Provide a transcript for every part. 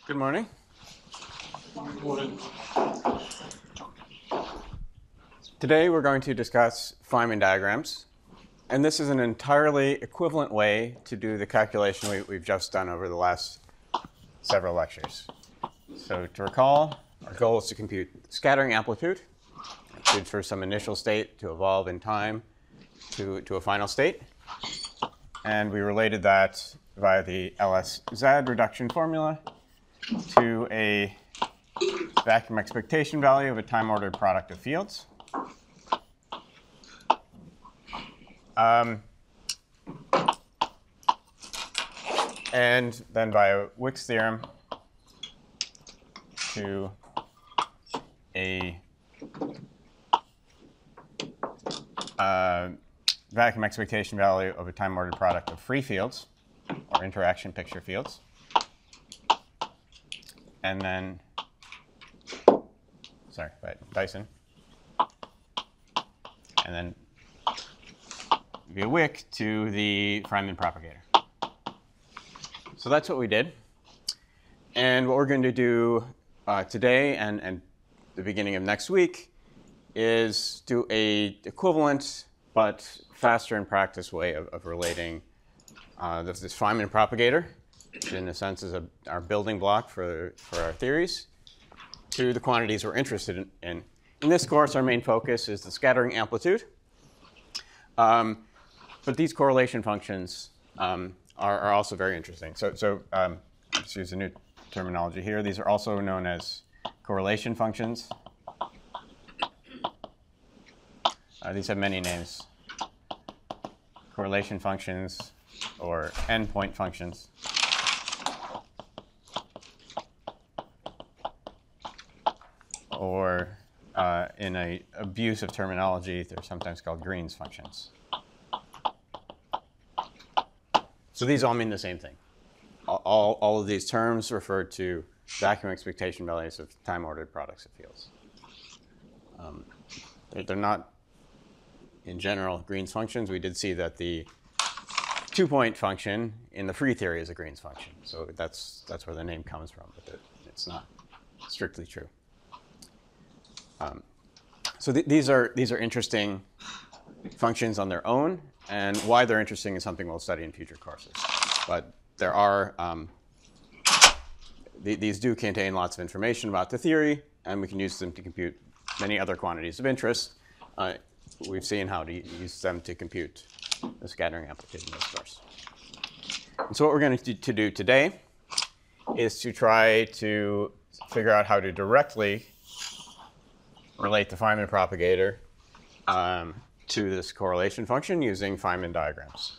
Good morning. Today we're going to discuss Feynman diagrams, and this is an entirely equivalent way to do the calculation we've just done over the last several lectures. So to recall, our goal is to compute scattering amplitude for some initial state to evolve in time to a final state, and we related that via the LSZ reduction formula to a vacuum expectation value of a time-ordered product of fields. And then via Wick's theorem to a vacuum expectation value of a time-ordered product of free fields, or interaction picture fields. And then, Dyson. And then via Wick to the Feynman propagator. So that's what we did. And what we're going to do today and the beginning of next week is do a equivalent but faster in practice way of relating this Feynman propagator, which in a sense is our building block for our theories, to the quantities we're interested in. In this course, our main focus is the scattering amplitude. But these correlation functions are also very interesting. So let's use a new terminology here. These are also known as correlation functions. These have many names. Correlation functions or endpoint functions. Or in an abuse of terminology, they're sometimes called Green's functions. So these all mean the same thing. All of these terms refer to vacuum expectation values of time-ordered products of fields. They're not, in general, Green's functions. We did see that the two-point function in the free theory is a Green's function. So that's where the name comes from, but it's not strictly true. So these are interesting functions on their own, and why they're interesting is something we'll study in future courses. But there are these do contain lots of information about the theory, and we can use them to compute many other quantities of interest. We've seen how to use them to compute the scattering amplitude in this course. And so what we're going to do today is to try to figure out how to directly relate the Feynman propagator to this correlation function using Feynman diagrams.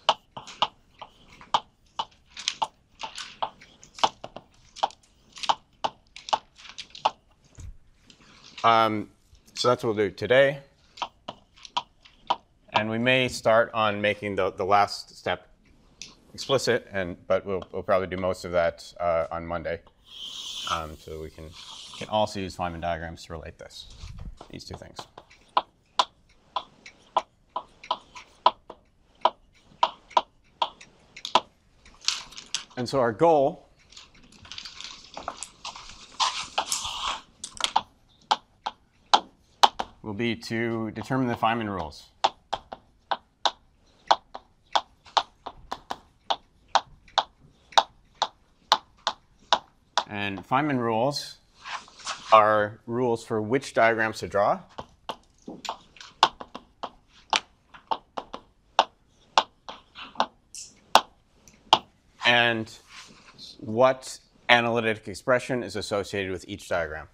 So that's what we'll do today. And we may start on making the last step explicit, but we'll probably do most of that on Monday. So we can also use Feynman diagrams to relate these two things. And so our goal will be to determine the Feynman rules. And Feynman rules are rules for which diagrams to draw. And what analytic expression is associated with each diagram.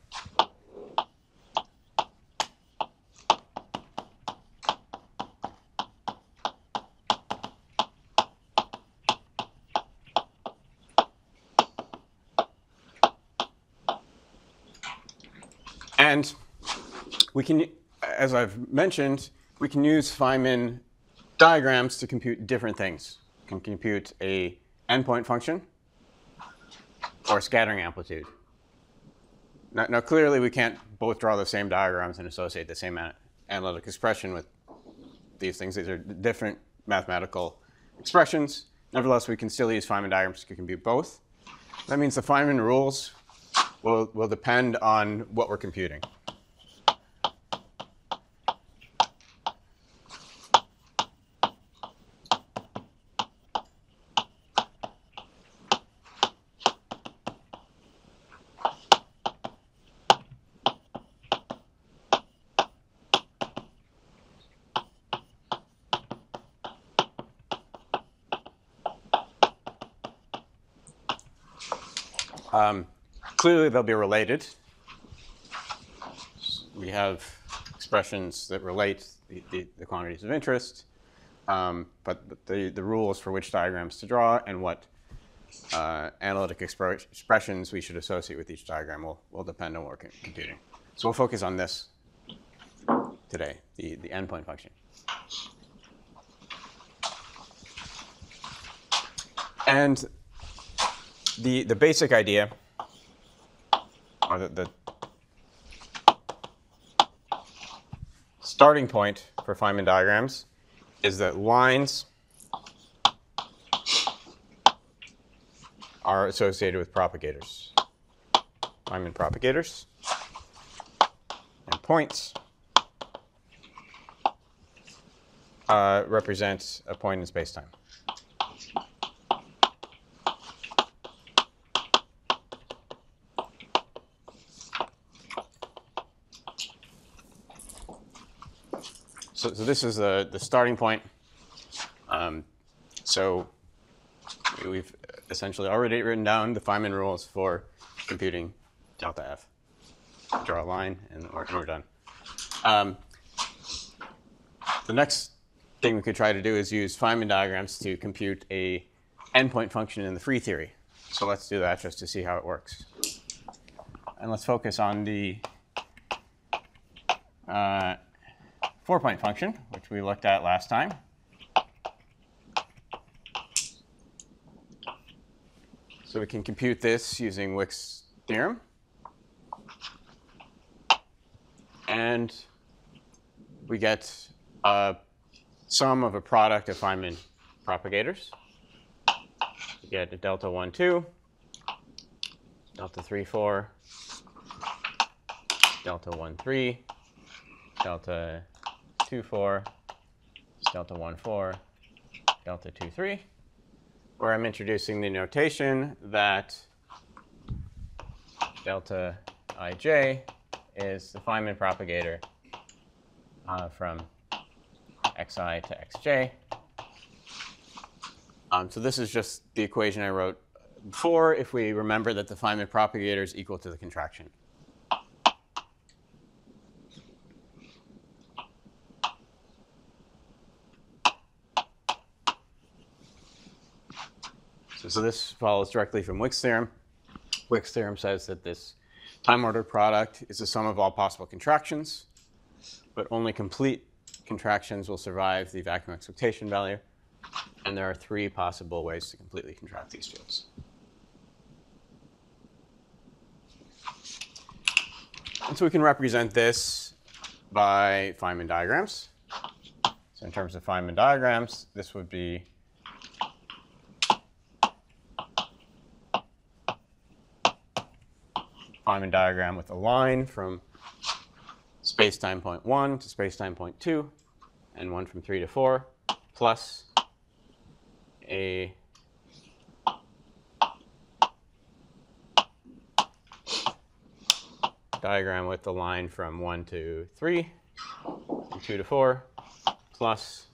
And we can, as I've mentioned, we can use Feynman diagrams to compute different things. We can compute a endpoint function or scattering amplitude. Now clearly, we can't both draw the same diagrams and associate the same analytic expression with these things. These are different mathematical expressions. Nevertheless, we can still use Feynman diagrams to compute both. That means the Feynman rules will depend on what we're computing. Clearly, they'll be related. We have expressions that relate the quantities of interest, but the rules for which diagrams to draw and what analytic expressions we should associate with each diagram will depend on what we're computing. So we'll focus on this today, the endpoint function. And the basic idea, or the starting point for Feynman diagrams, is that lines are associated with propagators, Feynman propagators, and points represent a point in space-time. So this is the starting point. So we've essentially already written down the Feynman rules for computing delta F. Draw a line, and we're done. The next thing we could try to do is use Feynman diagrams to compute a endpoint function in the free theory. So let's do that just to see how it works. And let's focus on the 4-point function, which we looked at last time. So we can compute this using Wick's theorem. And we get a sum of a product of Feynman propagators. We get a delta 1, 2, delta 3, 4, delta 1, 3, delta 2, 4, delta 1, 4, delta 2, 3, where I'm introducing the notation that delta ij is the Feynman propagator from xi to xj. So this is just the equation I wrote before if we remember that the Feynman propagator is equal to the contraction. So this follows directly from Wick's theorem. Wick's theorem says that this time-ordered product is the sum of all possible contractions, but only complete contractions will survive the vacuum expectation value. And there are 3 possible ways to completely contract these fields. And so we can represent this by Feynman diagrams. So in terms of Feynman diagrams, this would be Feynman diagram with a line from space-time point 1 to space-time point 2, and one from 3 to 4, plus a diagram with the line from 1 to 3, and 2 to 4, plus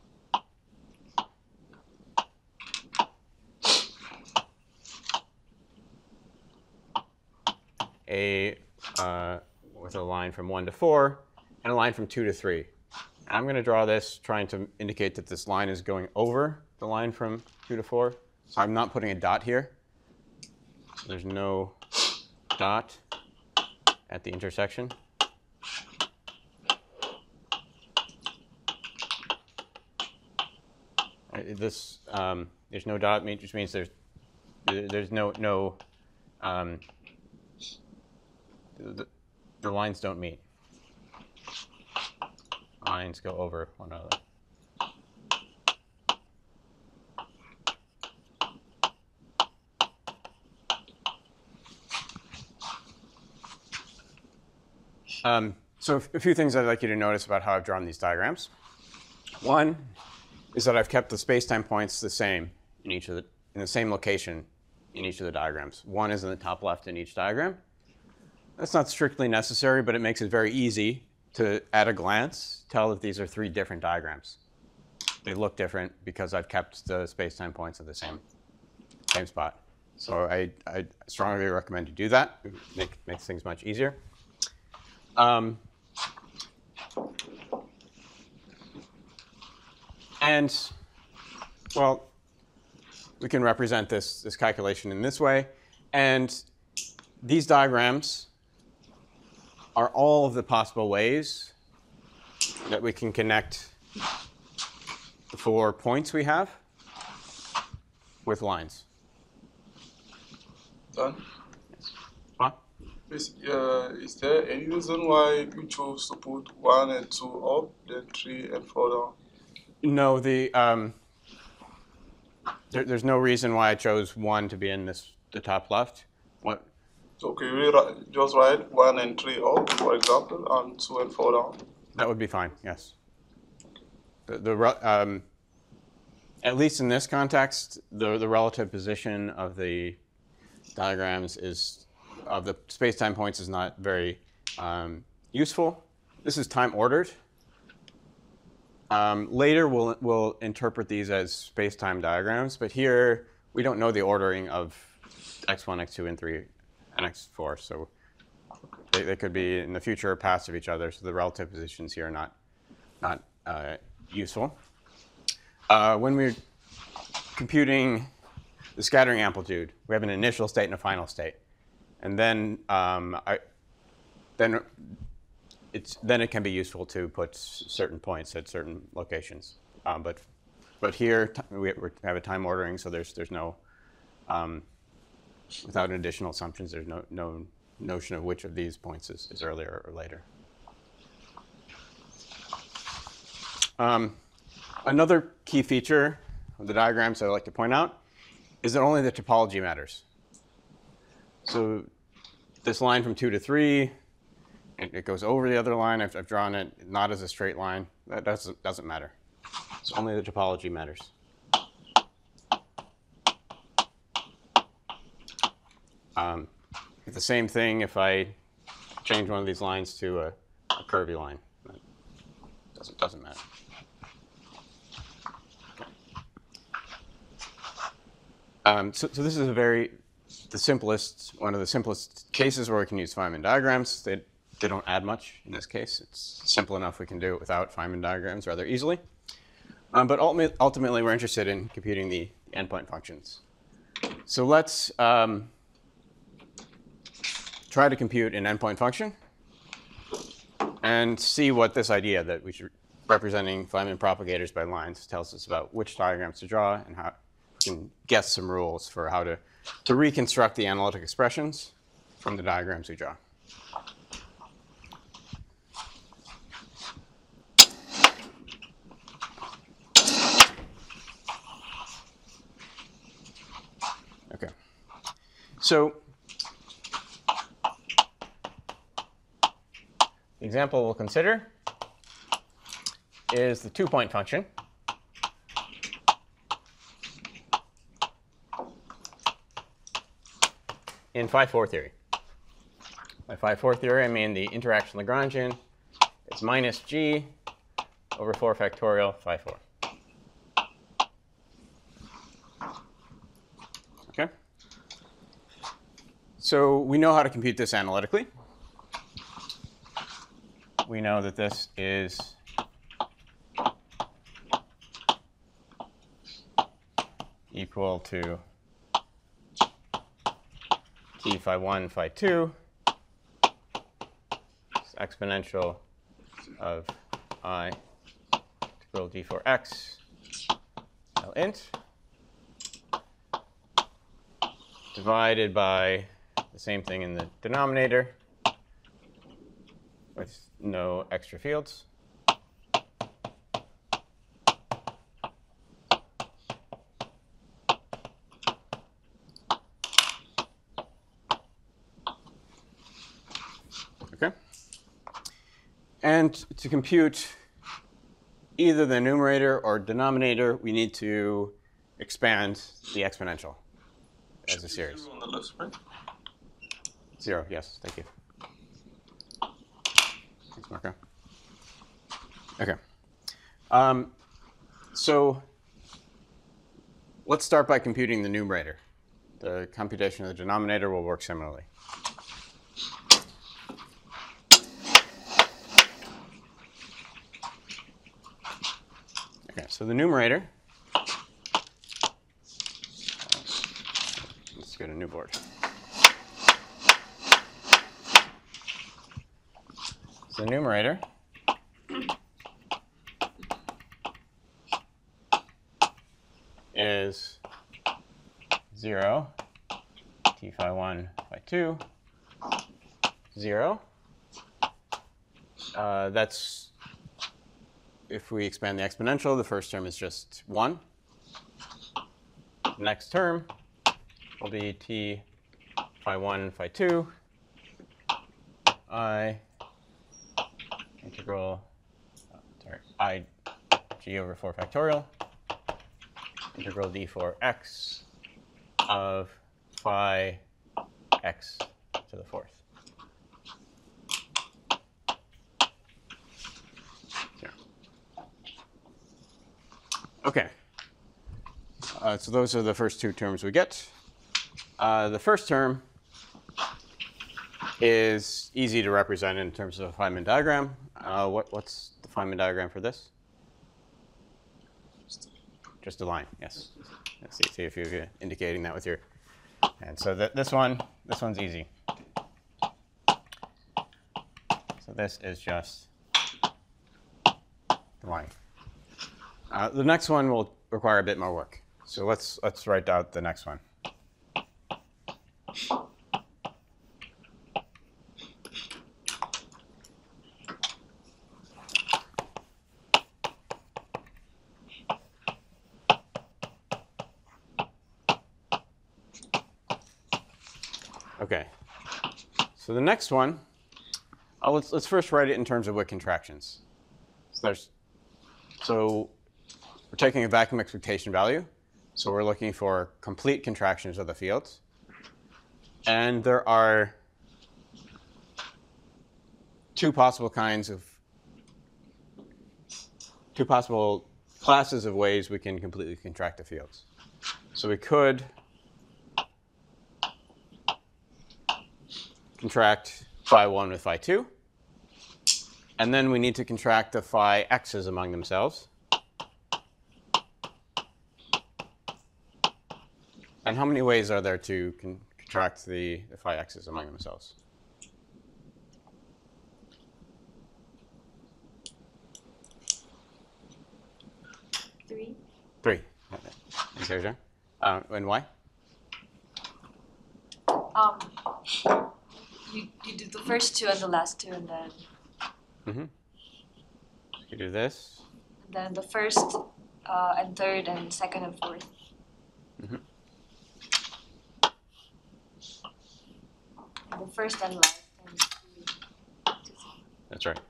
with a line from 1 to 4 and a line from 2 to 3. And I'm going to draw this trying to indicate that this line is going over the line from 2 to 4. So I'm not putting a dot here. So there's no dot at the intersection. This there's no dot, which means there's no the lines don't meet. Lines go over one another. So a few things I'd like you to notice about how I've drawn these diagrams. One is that I've kept the space-time points the same in the same location in each of the diagrams. One is in the top left in each diagram. That's not strictly necessary, but it makes it very easy to, at a glance, tell that these are three different diagrams. They look different because I've kept the space-time points at the same spot. So I strongly recommend you do that. It makes things much easier. And, well, we can represent this calculation in this way. And these diagrams are all of the possible ways that we can connect the 4 points we have with lines. Done. What? Is there any reason why you chose to put 1 and 2 up, then 3 and 4 down? No, there's no reason why I chose 1 to be in the top left. What? So can you just write 1 and 3 up, for example, and 2 and 4 down? That would be fine, yes. At least in this context, the relative position of the diagrams of the space-time points is not very useful. This is time ordered. Later, we'll interpret these as space-time diagrams, but here we don't know the ordering of x1, x2, and 3, and x4. So they could be in the future or past of each other. So the relative positions here are not useful. When we're computing the scattering amplitude, we have an initial state and a final state, and then then it can be useful to put certain points at certain locations. But here we have a time ordering, so there's no without additional assumptions, there's no notion of which of these points is earlier or later. Another key feature of the diagrams that I'd like to point out is that only the topology matters. So this line from 2 to 3, it goes over the other line. I've drawn it not as a straight line. That doesn't matter. So only the topology matters. The same thing if I change one of these lines to a curvy line. That doesn't matter. So this is one of the simplest cases where we can use Feynman diagrams. They don't add much in this case. It's simple enough we can do it without Feynman diagrams rather easily. But ultimately, we're interested in computing the endpoint functions. So let's try to compute an endpoint function and see what this idea that we should representing Feynman propagators by lines tells us about which diagrams to draw and how we can guess some rules for how to reconstruct the analytic expressions from the diagrams we draw. Okay. So the example we'll consider is the 2-point function. In phi-4 theory. By phi-4 theory, I mean the interaction Lagrangian is minus g over 4 factorial phi-4. Okay? So we know how to compute this analytically. We know that this is equal to t phi1, phi2, exponential of I integral d for x L int divided by the same thing in the denominator with no extra fields. Okay. And to compute either the numerator or denominator, we need to expand the exponential as a series. 0 on the left, right? 0, yes, thank you. Thanks, Marco. Okay. So let's start by computing the numerator. The computation of the denominator will work similarly. Okay, so the numerator, let's get a new board. So the numerator is 0, t phi 1, phi 2, 0. That's, if we expand the exponential, the first term is just 1. The next term will be t phi 1, phi 2, I integral, I g over 4 factorial, integral d for x of phi x to the 4th. Okay. So those are the first two terms we get. The first term is easy to represent in terms of a Feynman diagram. What's the Feynman diagram for this? Just a line, yes. Let's see if you're indicating that with your hand. So this one's easy. So this is just the line. The next one will require a bit more work. So let's write out the next one. Okay. So the next one, let's first write it in terms of Wick contractions. So we're taking a vacuum expectation value. So we're looking for complete contractions of the fields. And there are two possible classes of ways we can completely contract the fields. So we could contract phi 1 with phi 2. And then we need to contract the phi x's among themselves. And how many ways are there to contract the phi x's among themselves? 3. 3. Is there, John? And why? You do the first two and the last two, and then You do this. and then the first and third and second and fourth. And the first and last. And That's right.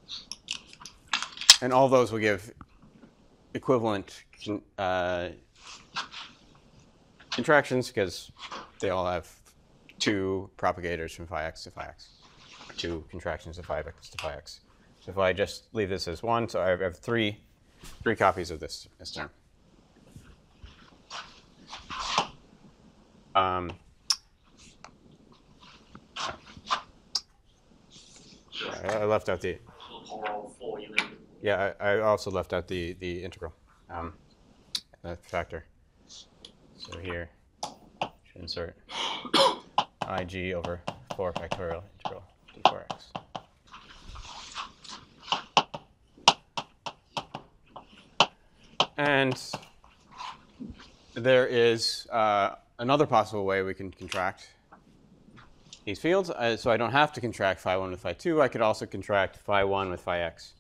And all those will give equivalent contractions because they all have two propagators from phi x to phi x, two contractions of phi x to phi x. So if I just leave this as 1, so I have three copies of this term. I left out the. Yeah, I also left out the integral, the factor. So here, should insert ig over 4 factorial integral d4x. And there is another possible way we can contract these fields. So I don't have to contract phi 1 with phi 2. I could also contract phi 1 with phi x.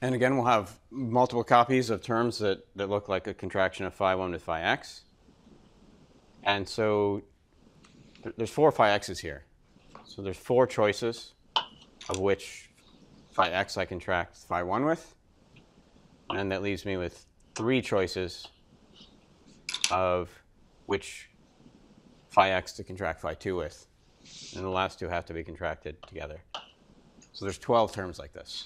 And again, we'll have multiple copies of terms that look like a contraction of phi1 with phi x. And so there's 4 phi x's here. So there's 4 choices of which phi x I contract phi1 with. And that leaves me with 3 choices of which phi x to contract phi2 with. And the last 2 have to be contracted together. So there's 12 terms like this.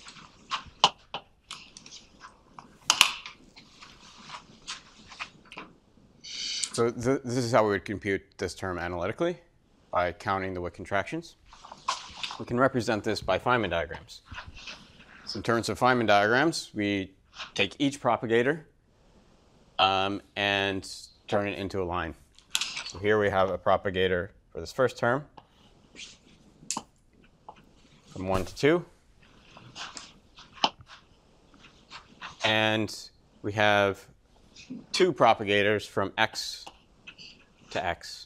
So this is how we would compute this term analytically, by counting the Wick contractions. We can represent this by Feynman diagrams. So in terms of Feynman diagrams, we take each propagator and turn it into a line. So here we have a propagator for this first term from 1 to 2. And we have 2 propagators from x to x.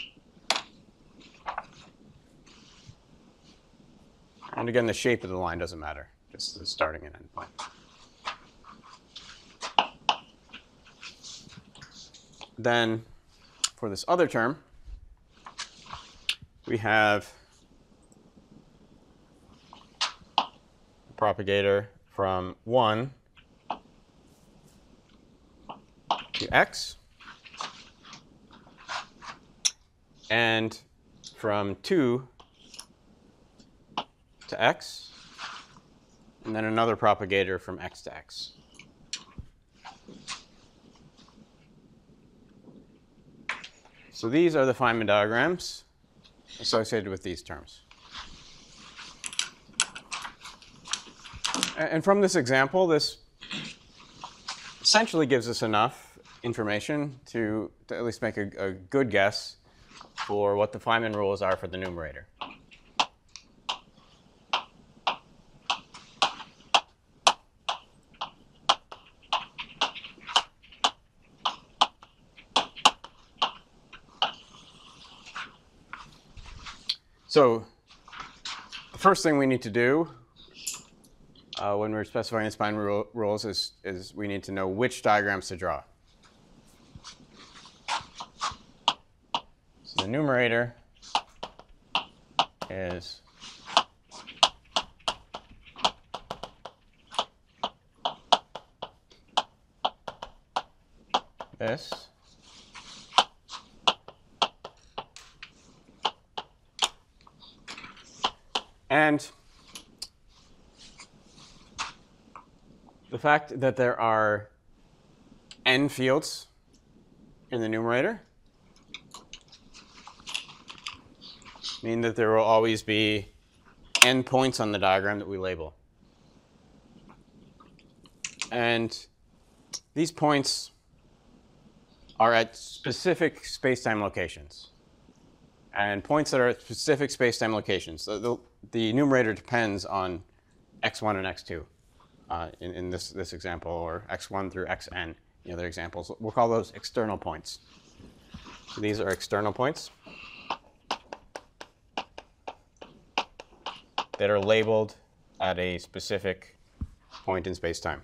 And again, the shape of the line doesn't matter, just the starting and end point. Then for this other term, we have a propagator from 1 to x, and from 2 to x, and then another propagator from x to x. So these are the Feynman diagrams associated with these terms. And from this example, this essentially gives us enough information to at least make a good guess for what the Feynman rules are for the numerator. So the first thing we need to do when we're specifying the Feynman rules is we need to know which diagrams to draw. So the numerator is this. And the fact that there are n fields in the numerator mean that there will always be n points on the diagram that we label. And these points are at specific space-time locations. And points that are at specific space-time locations. So the numerator depends on x1 and x2 in this example, or x1 through xn in other examples. We'll call those external points. So these are external points that are labeled at a specific point in space-time.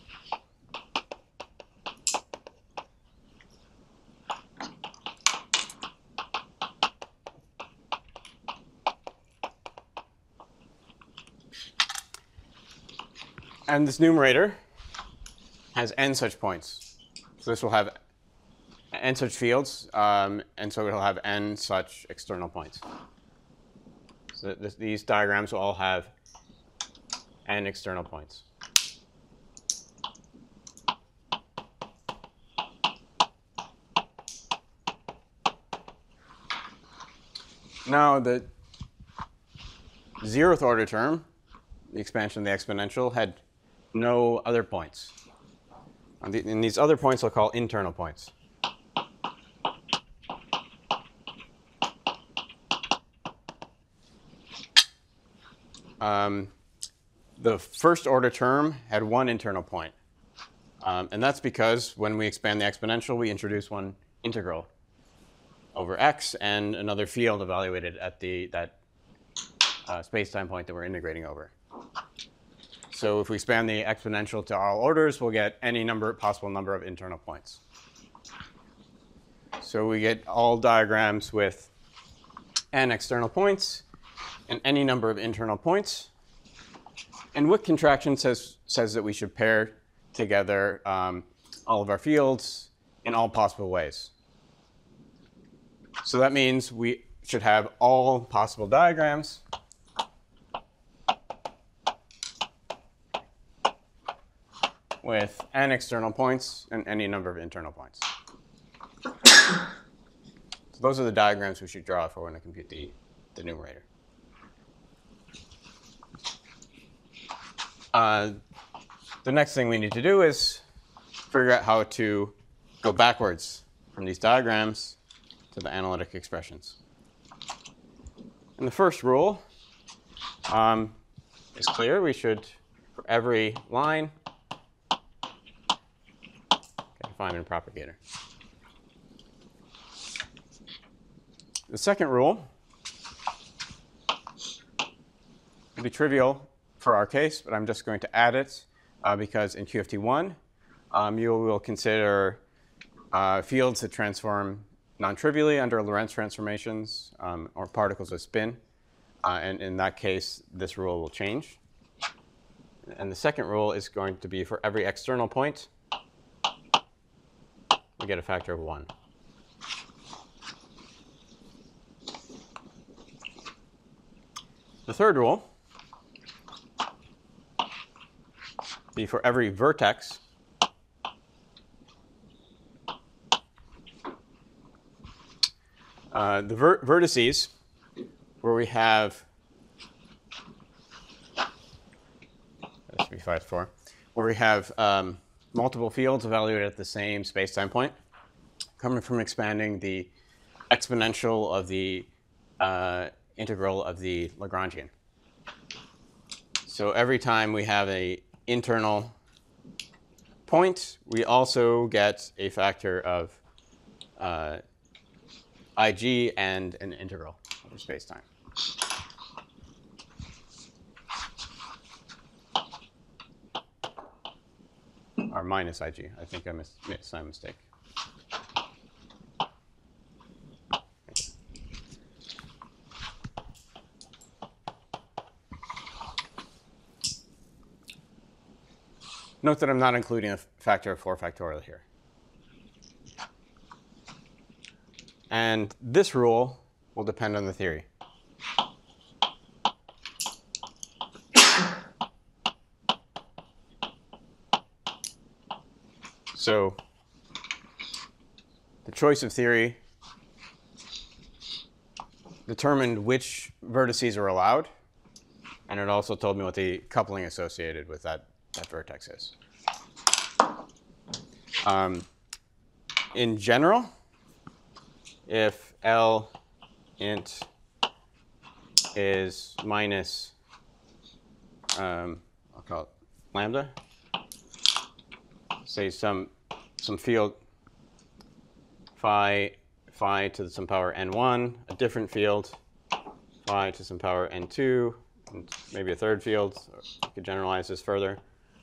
And this numerator has n such points. So this will have n such fields, and so it'll have n such external points. So these diagrams will all have n external points. Now, the 0th order term, the expansion of the exponential, had no other points. And these other points we'll call internal points. The 1st order term had 1 internal point. And that's because when we expand the exponential, we introduce one integral over x and another field evaluated at that space-time point that we're integrating over. So if we span the exponential to all orders, we'll get any possible number of internal points. So we get all diagrams with n external points and any number of internal points. And Wick contraction says that we should pair together all of our fields in all possible ways. So that means we should have all possible diagrams with n external points and any number of internal points. So those are the diagrams we should draw if we're going to compute the numerator. The next thing we need to do is figure out how to go backwards from these diagrams to the analytic expressions. And the first rule is clear. We should, for every line, define a propagator. The second rule will be trivial for our case, but I'm just going to add it because in QFT1, you will consider fields that transform non-trivially under Lorentz transformations or particles with spin. And in that case, this rule will change. And the second rule is going to be for every external point, we get a factor of 1. The third rule be for every vertex, the vertices where we have, that should be 5, 4, where we have multiple fields evaluated at the same space-time point, coming from expanding the exponential of the integral of the Lagrangian. So every time we have an internal point, we also get a factor of IG and an integral over space-time. Or minus IG. I think I made a mistake. Note that I'm not including a factor of 4 factorial here. And this rule will depend on the theory. So the choice of theory determined which vertices are allowed, and it also told me what the coupling associated with that vertex is. In general, if L int is minus, I'll call it lambda, say some field phi to some power n1, a different field phi to some power n2, and maybe a third field. So you could generalize this further.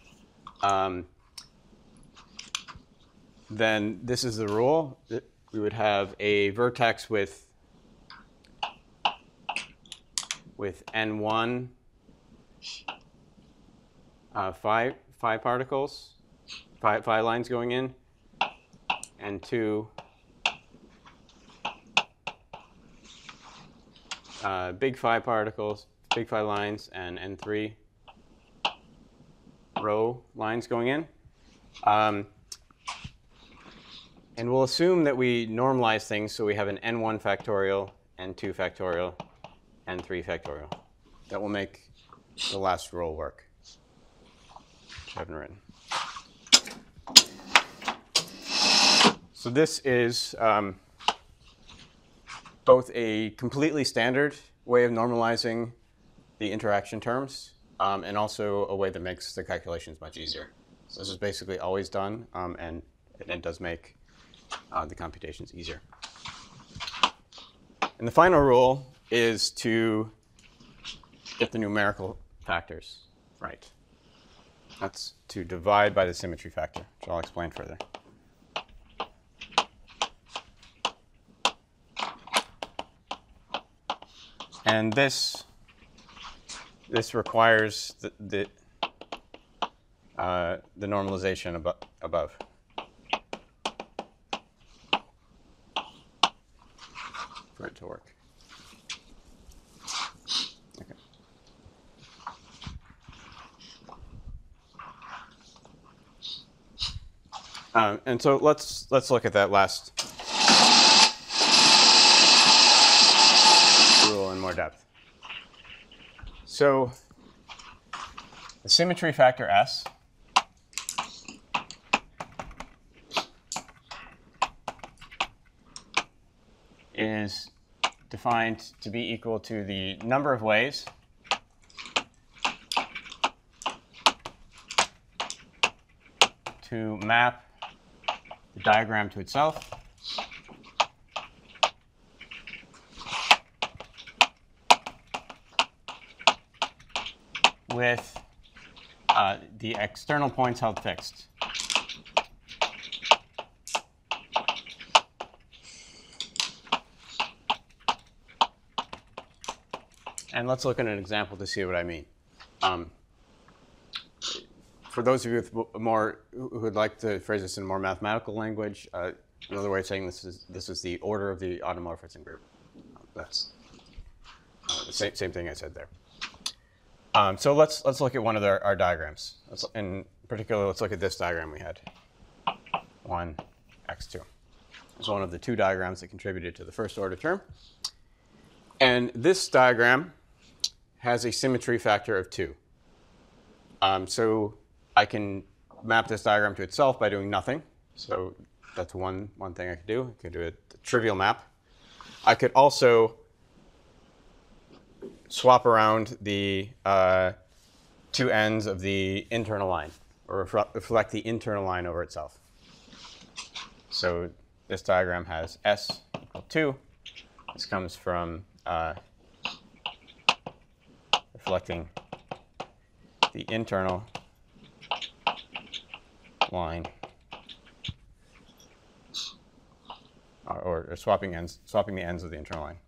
Then this is the rule. We would have a vertex with n1 phi particles, phi lines going in, and 2 big phi particles, big phi lines, and n3 rho lines going in. And we'll assume that we normalize things so we have an n1 factorial, n2 factorial, n3 factorial. That will make the last rule work, which I haven't written. So this is both a completely standard way of normalizing the interaction terms and also a way that makes the calculations much easier. So this is basically always done, and it does make the computations easier. And the final rule is to get the numerical factors right. That's to divide by the symmetry factor, which I'll explain further. And this requires the normalization above. For it to work. Okay. And so let's look at that last rule in more depth. So the symmetry factor S is defined to be equal to the number of ways to map the diagram to itself with the external points held fixed. And let's look at an example to see what I mean. For those of you with more who would like to phrase this in more mathematical language, another way of saying this is the order of the automorphism group. That's the same thing I said there. So let's look at one of our diagrams. In particular, let's look at this diagram we had. 1, x2. It's one of the two diagrams that contributed to the first order term. And this diagram has a symmetry factor of 2. So I can map this diagram to itself by doing nothing. So that's one thing I could do. I could do a trivial map. I could also swap around the two ends of the internal line, or reflect the internal line over itself. So this diagram has S equal 2. This comes from reflecting the internal line, or swapping the ends of the internal line.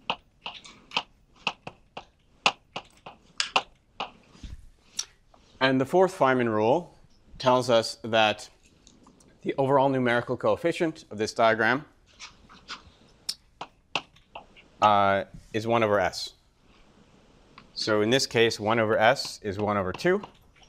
And the fourth Feynman rule tells us that the overall numerical coefficient of this diagram is 1 over s. So in this case, 1 over s is 1 over 2.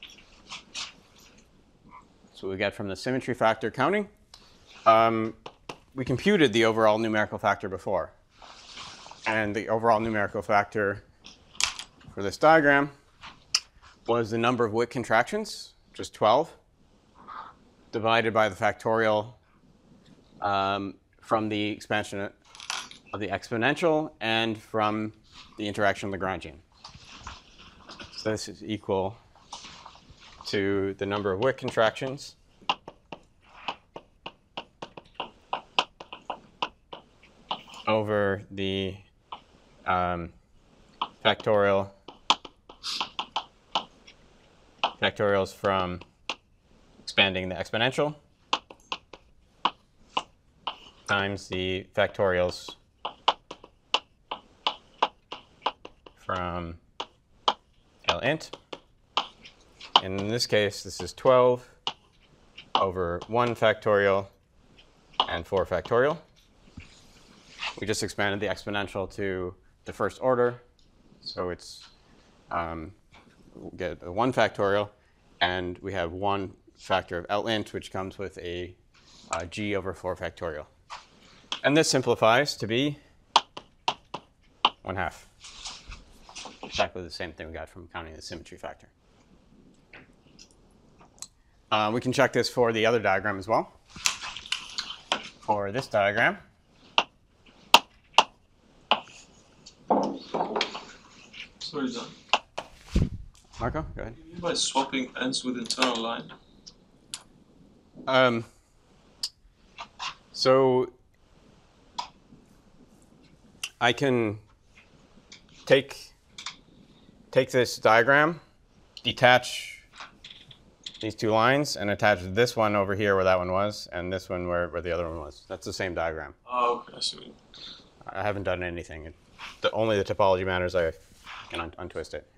That's what we get from the symmetry factor counting. We computed the overall numerical factor before. And the overall numerical factor for this diagram was the number of Wick contractions, which is 12, divided by the factorial from the expansion of the exponential and from the interaction of Lagrangian. So this is equal to the number of Wick contractions over the factorials from expanding the exponential times the factorials from L int. And in this case, this is 12 over 1 factorial and 4 factorial. We just expanded the exponential to the first order. So it's we'll get a 1 factorial, and we have 1 factor of L int, which comes with a g over 4 factorial. And this simplifies to be 1/2. Exactly the same thing we got from counting the symmetry factor. We can check this for the other diagram as well. For this diagram, Sorry, John. Marco, go ahead. What do you mean by swapping ends with internal line? So I can take this diagram, detach these two lines and attach this one over here where that one was, and this one where the other one was. That's the same diagram. Oh, okay, I see. I haven't done anything. Only the topology matters. I can untwist it.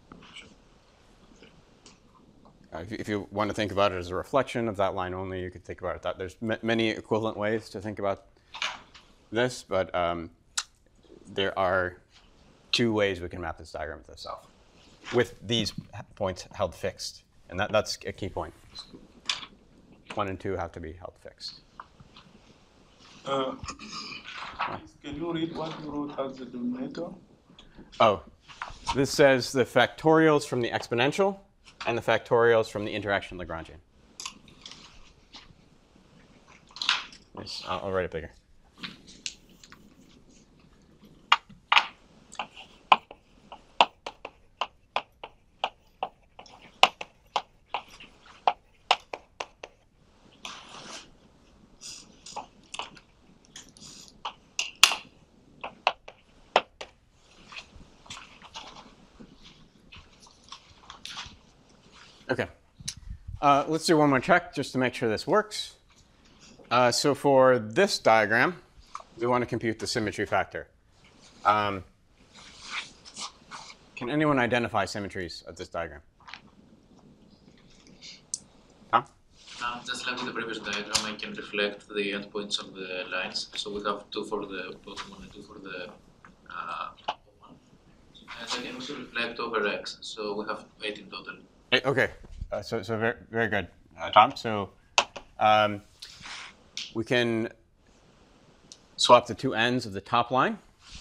If you want to think about it as a reflection of that line only, you could think about it that. There's many equivalent ways to think about this, but there are two ways we can map this diagram to itself, with these points held fixed. And that's a key point. 1 and 2 have to be held fixed. Can you read what you wrote as the denominator? Oh, this says the factorials from the exponential and the factorials from the interaction Lagrangian. Yes, I'll write it bigger. Okay, let's do one more check just to make sure this works. So for this diagram, we want to compute the symmetry factor. Can anyone identify symmetries of this diagram? Tom? Just like with the previous diagram, I can reflect the endpoints of the lines. So we have 2 for the bottom one and 2 for the top one. And I can also reflect over x. So we have 8 in total. Okay, so very, very good, Tom. So we can swap the two ends of the top line.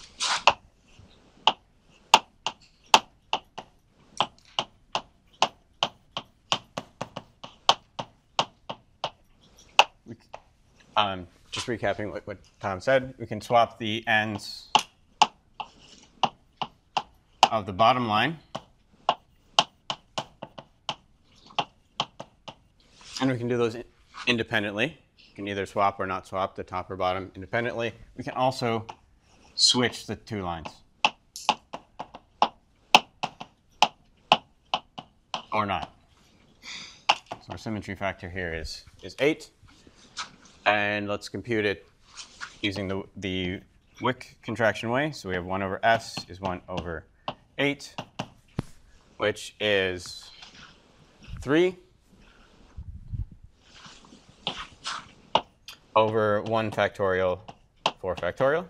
Just recapping what Tom said, we can swap the ends of the bottom line. And we can do those independently. You can either swap or not swap the top or bottom independently. We can also switch the two lines. Or not. So our symmetry factor here is 8. And let's compute it using the Wick contraction way. So we have 1 over s is 1 over 8, which is 3 over 1 factorial 4 factorial,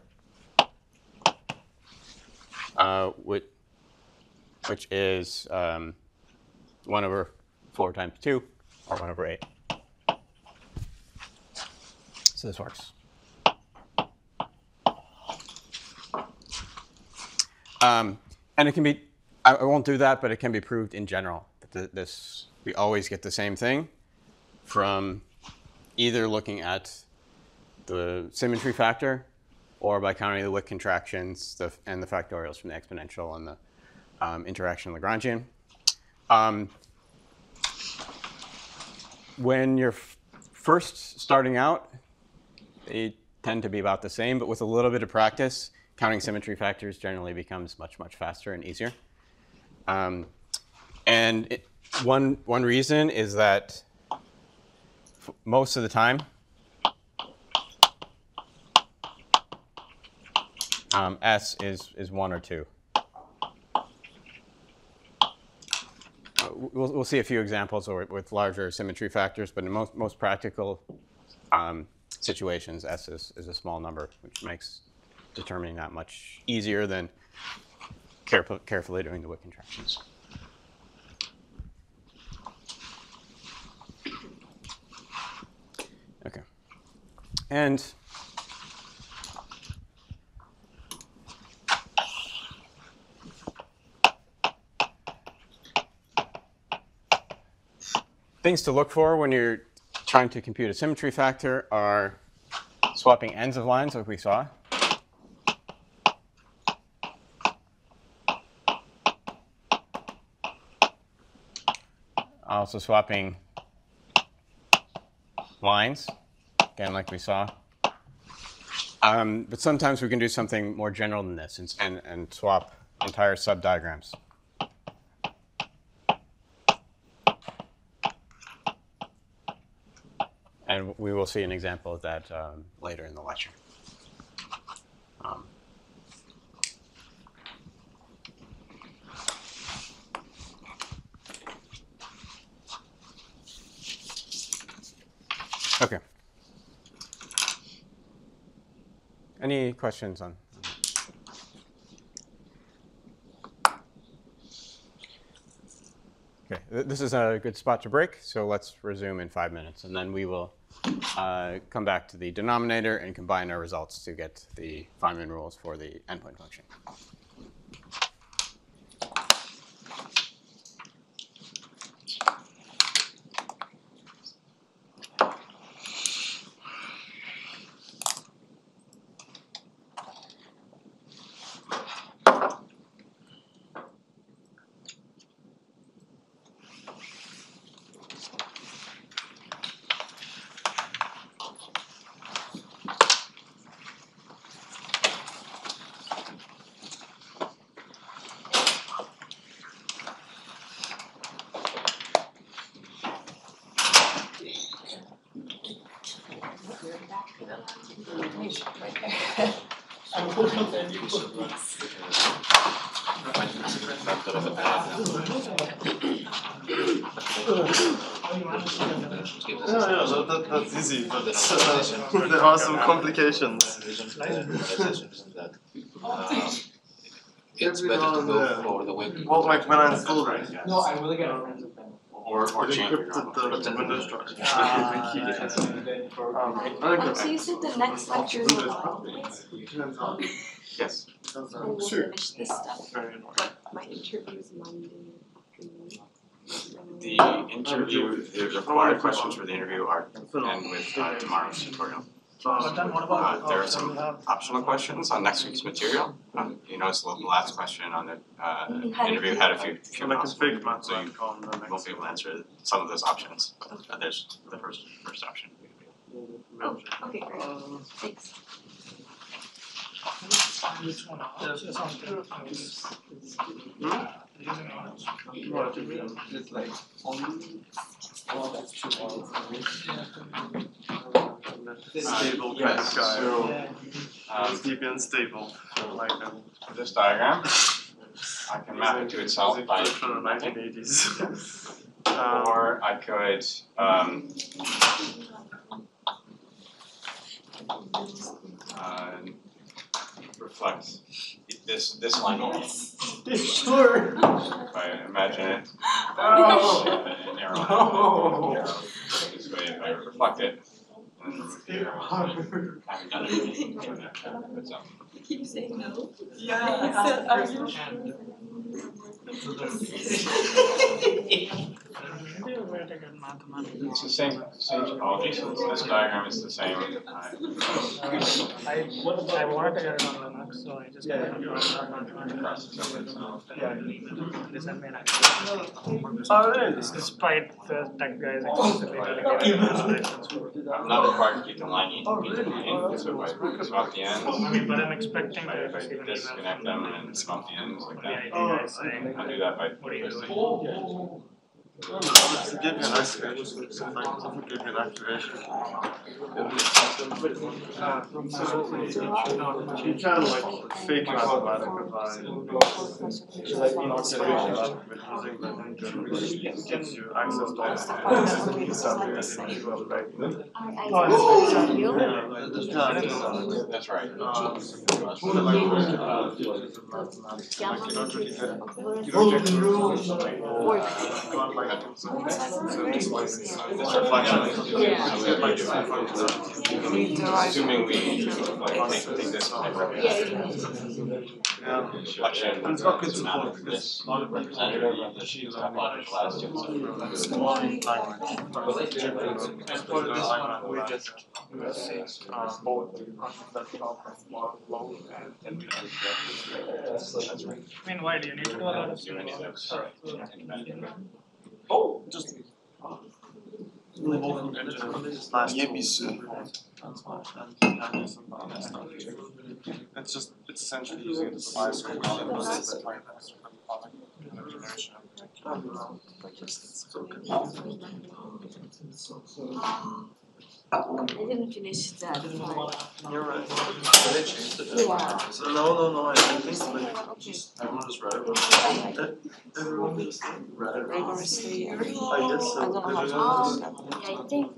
which is 1 over 4 times 2, or 1 over 8. So this works. And it can be, I won't do that, but it can be proved in general. That we always get the same thing from either looking at the symmetry factor or by counting the Wick contractions and the factorials from the exponential and the interaction Lagrangian. When you're first starting out, they tend to be about the same, but with a little bit of practice, counting symmetry factors generally becomes much, much faster and easier. One reason is that most of the time, S is 1 or 2. We'll see a few examples with larger symmetry factors, but in most practical situations, S is a small number, which makes determining that much easier than carefully doing the Wick contractions. Okay. And things to look for when you're trying to compute a symmetry factor are swapping ends of lines like we saw. Also swapping lines, again like we saw. But sometimes we can do something more general than this and swap entire subdiagrams. And we will see an example of that later in the lecture. Okay. Any questions on? Okay, this is a good spot to break, so let's resume in 5 minutes, and then we will come back to the denominator and combine our results to get the Feynman rules for the endpoint function. That's easy, but there are some complications. It's better to go for the web. Well, like when I installed it, No, I will get a friends with them. Or change your encrypted the window structure. So you said the next lecture is online? Yes. And we'll finish this stuff. But my interview is Monday afternoon. The interview, the required questions for the interview are end with tomorrow's tutorial. But then what about There are some optional questions on next week's material. You notice the last question on the interview had a few like a possible, big math so you on the won't next be able to answer some of those options. There's the first option. Oh, okay, great. Thanks. which one? Just something. stable kind Yes, of guy. so Debian stable. Like this diagram, I can map it to itself by from the 1980s. or I could reflect this line only. Sure. If I imagine it, an arrow this way, if I reflect it, and then remove the arrow, I haven't done it itself. Keep saying no. Yeah. Are you It's the same topology, so this diagram is the same. I wanted to get it on Linux, so I just got it on despite the tech guys explicitly delegating I'm not required to keep the line in, so if I swap the ends, but I'm expecting to if I receive an email disconnect them and swap the ends like the that, ID guys saying, I'll do that by what are you twisting. doing? To give you an activation, like give you an activation. You can like fake mathematical design. It gives you access to all That's right. This reflection, assuming we take this reflection it's got good as a support map of because this a lot of people representative of this topological I mean, why do you need to do a lot of stuff? Oh, just it's just it's essentially using it as a bioscope. I didn't finish that part. You're right. They changed the Yeah. No, I don't think so. Okay. Everyone just read it. Everyone just read it. Rigorously. I guess so. I don't know how to do that. Yeah, I think.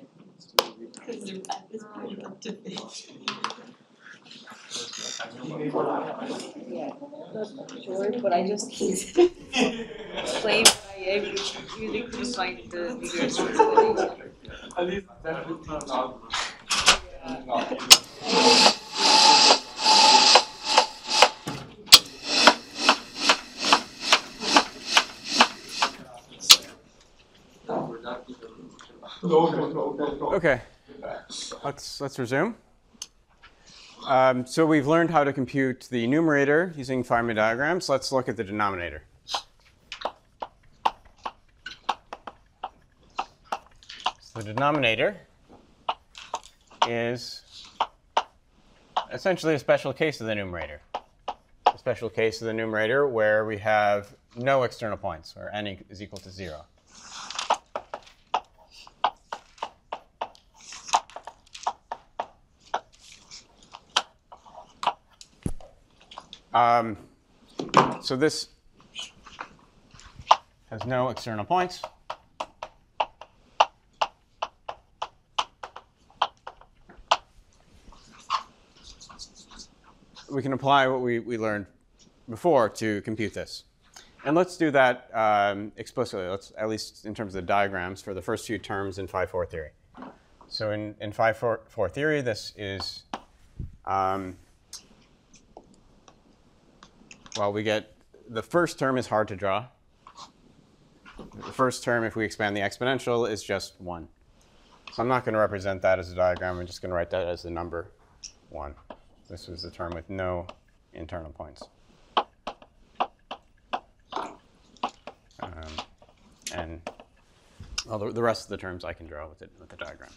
Yeah, not sure, but I just explain what I really couldn't find the bigger explanation. At least that would be not. No. Okay, let's resume. So we've learned how to compute the numerator using Feynman diagrams. Let's look at the denominator. So the denominator is essentially a special case of the numerator. A special case of the numerator where we have no external points, where n is equal to 0. So this has no external points. We can apply what we learned before to compute this. And let's do that explicitly, let's, at least in terms of the diagrams for the first few terms in phi-4 theory. So in phi-4 theory, this is, well, we get the first term is hard to draw. The first term, if we expand the exponential, is just 1. So I'm not going to represent that as a diagram. I'm just going to write that as the number 1. This was the term with no internal points. And well, the rest of the terms I can draw with the diagram.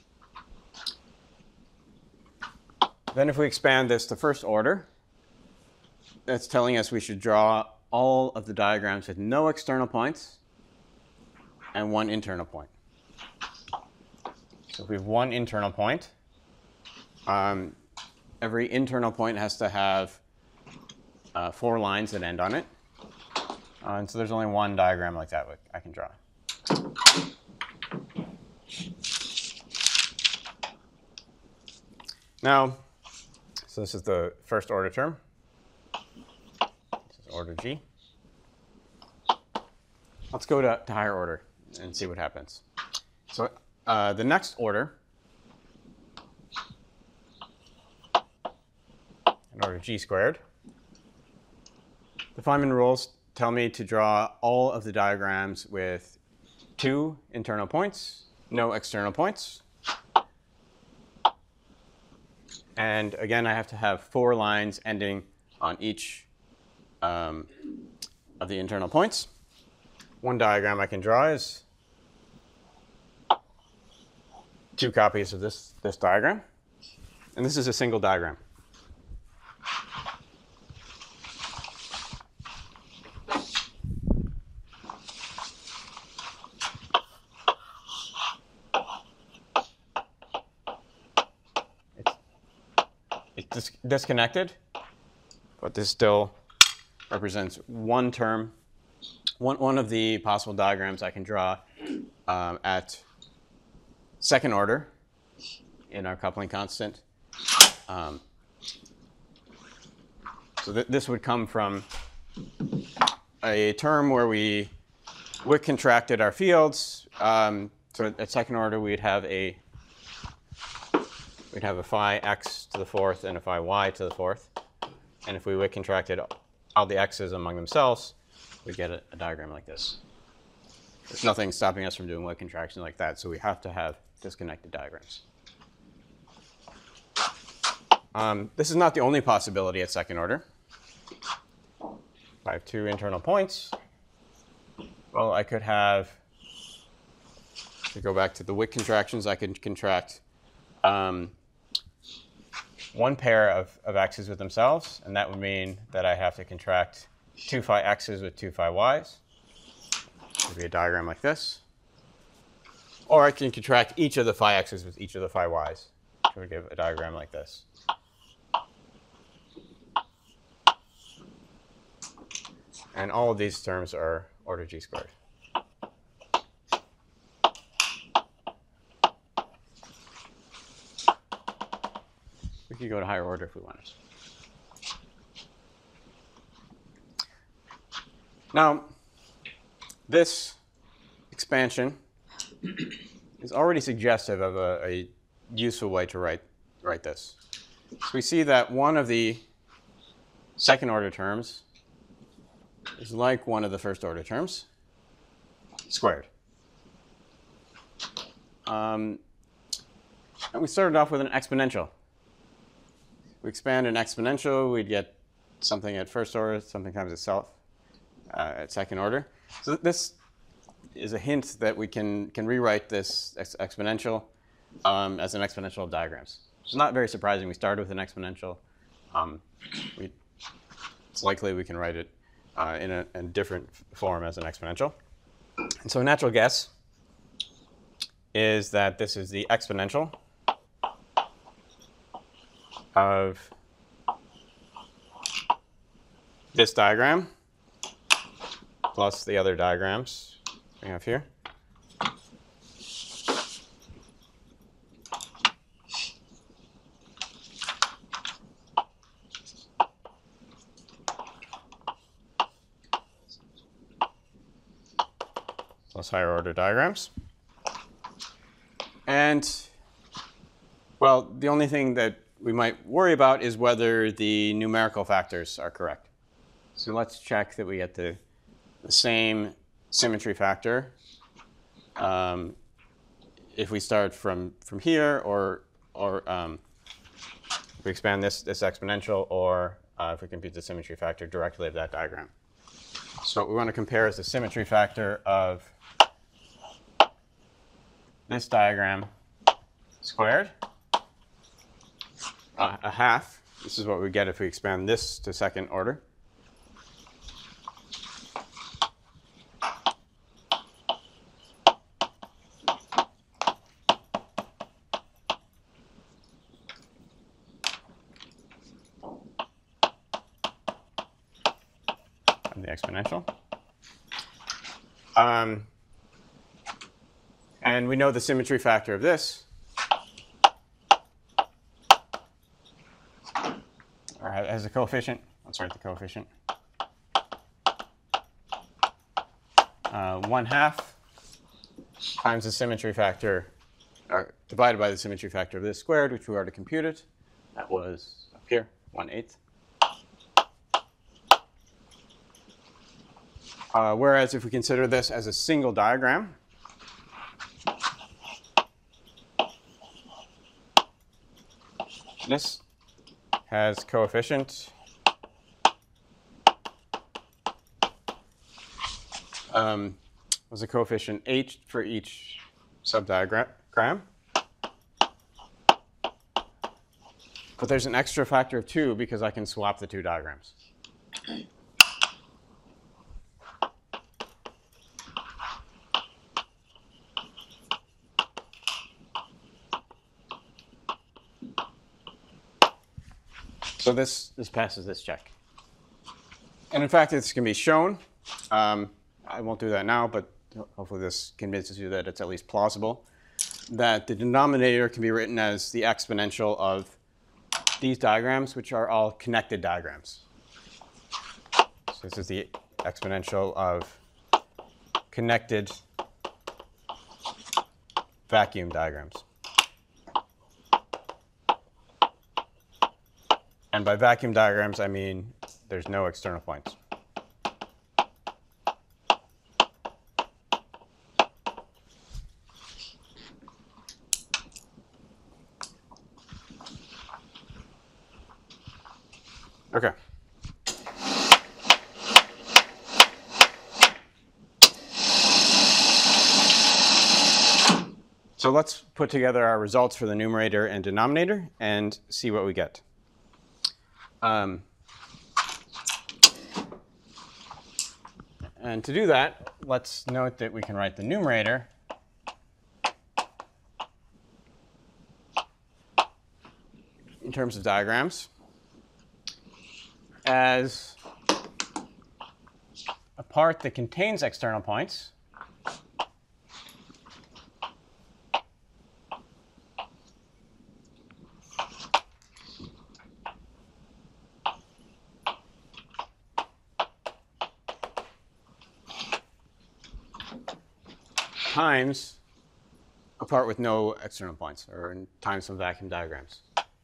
Then if we expand this to first order, that's telling us we should draw all of the diagrams with no external points and one internal point. So if we have one internal point, every internal point has to have 4 lines that end on it. And so there's only one diagram like that I can draw. Now, so this is the first order term. This is order G. Let's go to higher order and see what happens. So the next order, in order G squared, the Feynman rules tell me to draw all of the diagrams with 2 internal points, no external points. And again, I have to have 4 lines ending on each of the internal points. One diagram I can draw is 2 copies of this diagram. And this is a single diagram. It's disconnected, but this still represents one term, one of the possible diagrams I can draw at second order in our coupling constant. So this would come from a term where we Wick contracted our fields. So at second order, we'd have a phi x to the 4th and a phi y to the 4th. And if we Wick contracted all the x's among themselves, we'd get a diagram like this. There's nothing stopping us from doing Wick contraction like that, so we have to have disconnected diagrams. This is not the only possibility at second order. If I have 2 internal points, well, I could have, to go back to the Wick contractions, I could contract one pair of x's with themselves, and that would mean that I have to contract 2 phi x's with 2 phi y's. It would be a diagram like this. Or I can contract each of the phi x's with each of the phi y's, which would give a diagram like this. And all of these terms are order g squared. We could go to higher order if we wanted. Now, this expansion is already suggestive of a useful way to write this. So we see that one of the second order terms is like one of the first order terms squared. And we started off with an exponential. We expand an exponential, we'd get something at first order, something times itself at second order. So this is a hint that we can rewrite this exponential as an exponential of diagrams. It's not very surprising. We started with an exponential. It's likely we can write it in a different form as an exponential. And so a natural guess is that this is the exponential of this diagram plus the other diagrams we have here. Plus higher order diagrams. And, well, the only thing that we might worry about is whether the numerical factors are correct. So let's check that we get the same symmetry factor if we start from here, or if we expand this exponential, or if we compute the symmetry factor directly of that diagram. So what we want to compare is the symmetry factor of this diagram squared, a half. This is what we get if we expand this to second order. The exponential. And we know the symmetry factor of this has a coefficient. Let's write the coefficient. 1/2 times the symmetry factor, divided by the symmetry factor of this squared, which we already computed. That was up here, 1/8. Whereas if we consider this as a single diagram, this has coefficient was a coefficient 8 for each subdiagram. But there's an extra factor of 2 because I can swap the two diagrams. So this passes this check. And in fact, this can be shown. I won't do that now, but hopefully this convinces you that it's at least plausible that the denominator can be written as the exponential of these diagrams, which are all connected diagrams. So this is the exponential of connected vacuum diagrams. And by vacuum diagrams, I mean there's no external points. Okay. So let's put together our results for the numerator and denominator and see what we get. And to do that, let's note that we can write the numerator in terms of diagrams as a part that contains external points times a part with no external points, or times some vacuum diagrams.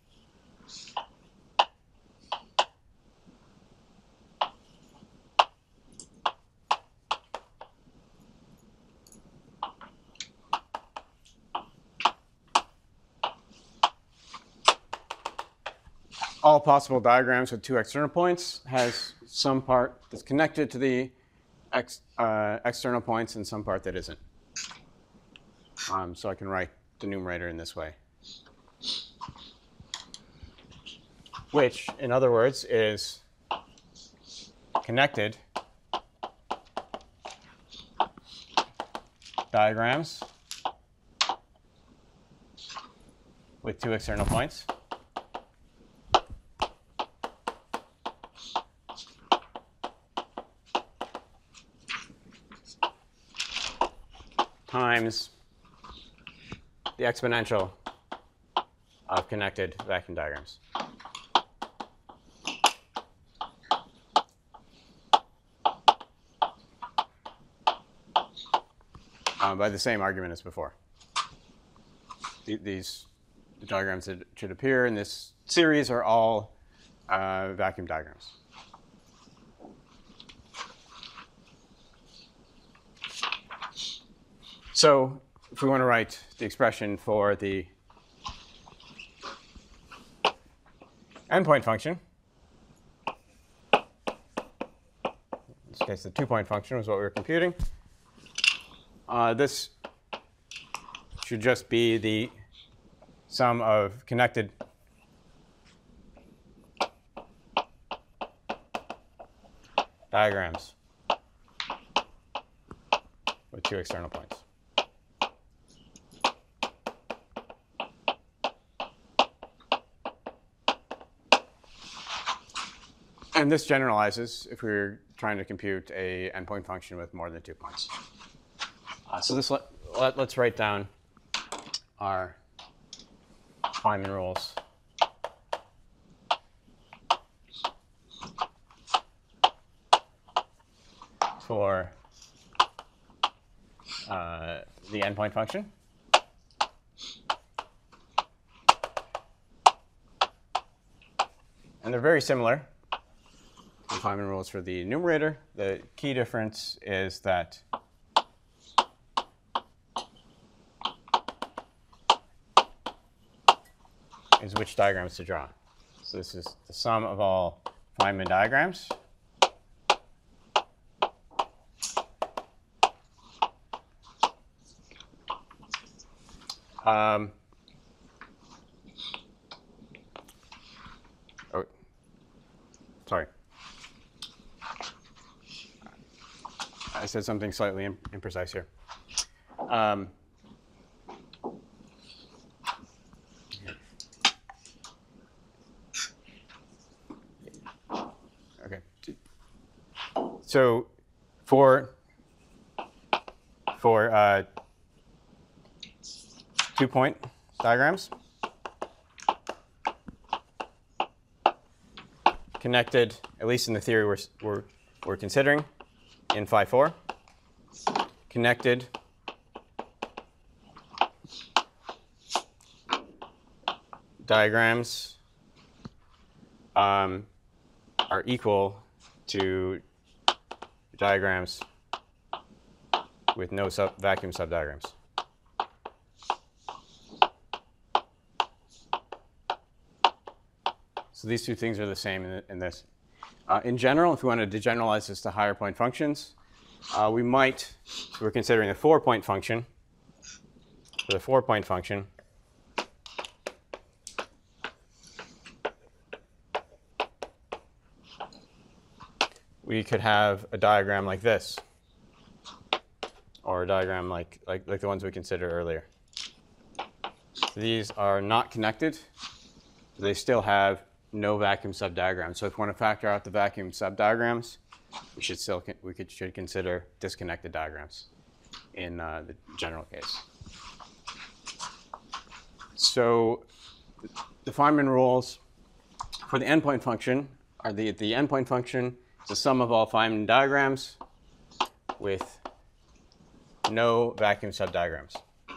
All possible diagrams with two external points has some part that's connected to the external points and some part that isn't. So I can write the numerator in this way, which, in other words, is connected diagrams with two external points times the exponential of connected vacuum diagrams. By the same argument as before. These diagrams that should appear in this series are all vacuum diagrams. So if we want to write the expression for the endpoint function, in this case the 2-point function was what we were computing, this should just be the sum of connected diagrams with two external points. And this generalizes if we're trying to compute a endpoint function with more than 2 points. So this let's write down our Feynman rules for the endpoint function. And they're very similar to the Feynman rules for the numerator. The key difference is that is which diagrams to draw. So this is the sum of all Feynman diagrams. Oh, sorry. I said something slightly imprecise here. Okay. So for 2-point diagrams, connected, at least in the theory we're considering in Phi 4, connected diagrams are equal to diagrams with no vacuum subdiagrams. So these two things are the same in this. In general, if we want to degeneralize this to higher point functions, we might, so we're considering a 4-point function. For the 4-point function, we could have a diagram like this, or a diagram like the ones we considered earlier. So these are not connected they still have no vacuum subdiagrams. So if we want to factor out the vacuum subdiagrams, we should consider disconnected diagrams in the general case. So the Feynman rules for the endpoint function are the endpoint function is the sum of all Feynman diagrams with no vacuum subdiagrams.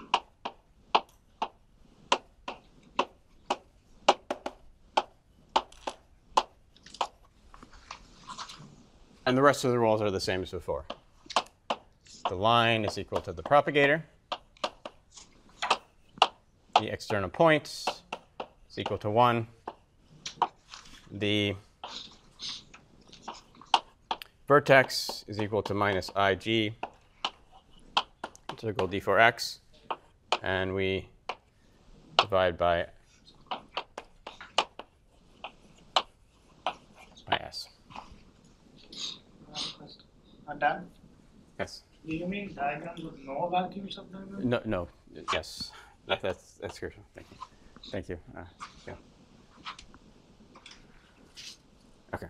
And the rest of the rules are the same as before. The line is equal to the propagator. The external point is equal to 1. The vertex is equal to minus ig integral d for x. And we divide by s. Dan, Yes. do you mean diagrams with no vacuum subdiagram? No. Yes. That's crucial. Thank you. Thank you. Yeah. Okay.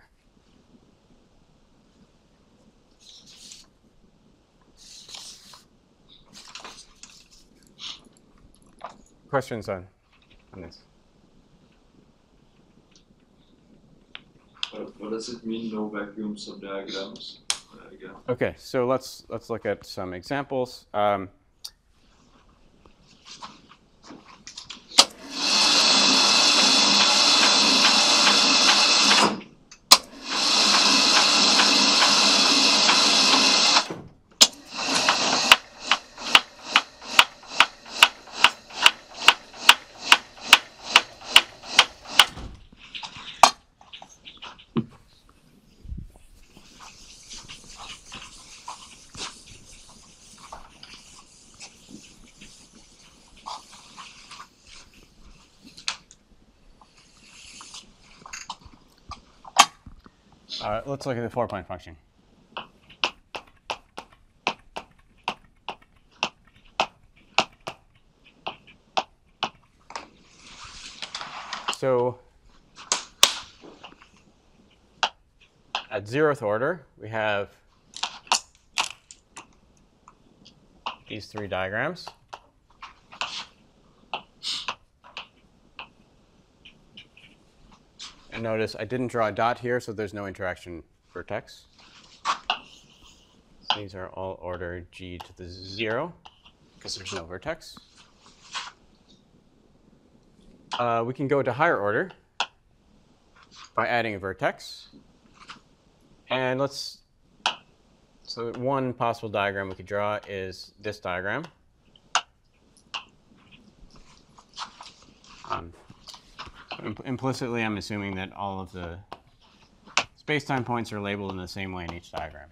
Questions on this? What does it mean, no vacuum subdiagrams? Again. Okay, so let's look at some examples. Let's look at the 4-point function. So at 0th order, we have these 3 diagrams. And notice I didn't draw a dot here, so there's no interaction vertex. These are all order g to the 0, because there's no vertex. We can go to higher order by adding a vertex. And so one possible diagram we could draw is this diagram. Implicitly, I'm assuming that all of the space-time points are labeled in the same way in each diagram.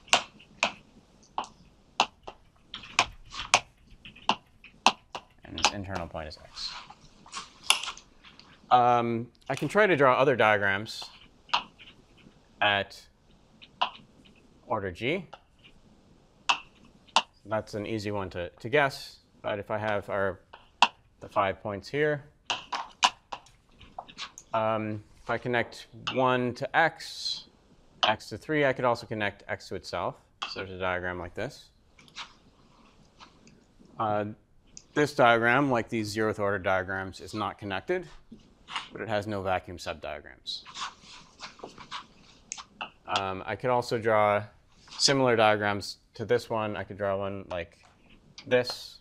And this internal point is x. I can try to draw other diagrams at order g. That's an easy one to guess. But if I have the 5 points here, if I connect 1 to x, x to 3, I could also connect x to itself. So there's a diagram like this. This diagram, like these 0th order diagrams, is not connected, but it has no vacuum subdiagrams. I could also draw similar diagrams to this one. I could draw one like this.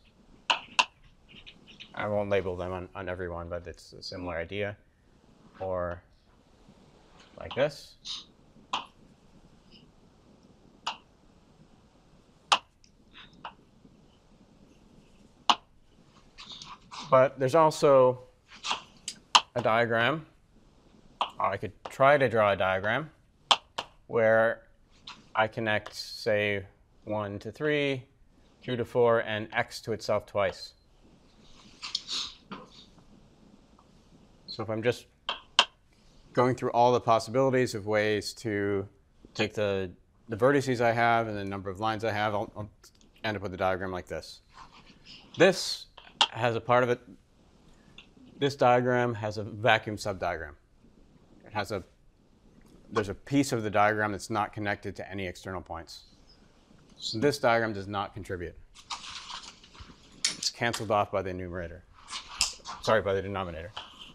I won't label them on every one, but it's a similar idea. Or like this. But there's also a diagram, or I could try to draw a diagram, where I connect, say, 1 to 3, 2 to 4, and x to itself twice. So if I'm just going through all the possibilities of ways to take the vertices I have and the number of lines I have, I'll end up with a diagram like this. This has a part of it this diagram has a vacuum subdiagram. There's a piece of the diagram that's not connected to any external points. So this diagram does not contribute. It's canceled off by the numerator. Sorry, by the denominator.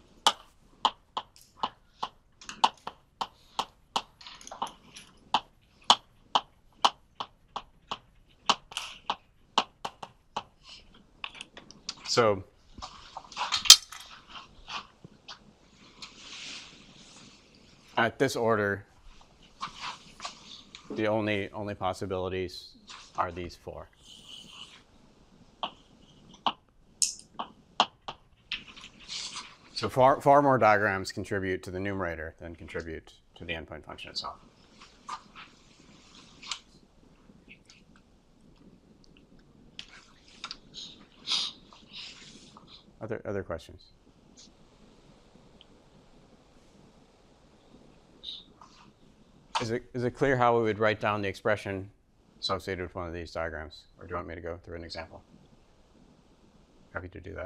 So at this order, the only possibilities are these four. So far more diagrams contribute to the numerator than contribute to the endpoint function itself. Other questions? Is it clear how we would write down the expression associated with one of these diagrams? Or do you want me to go through an example? Happy to do that.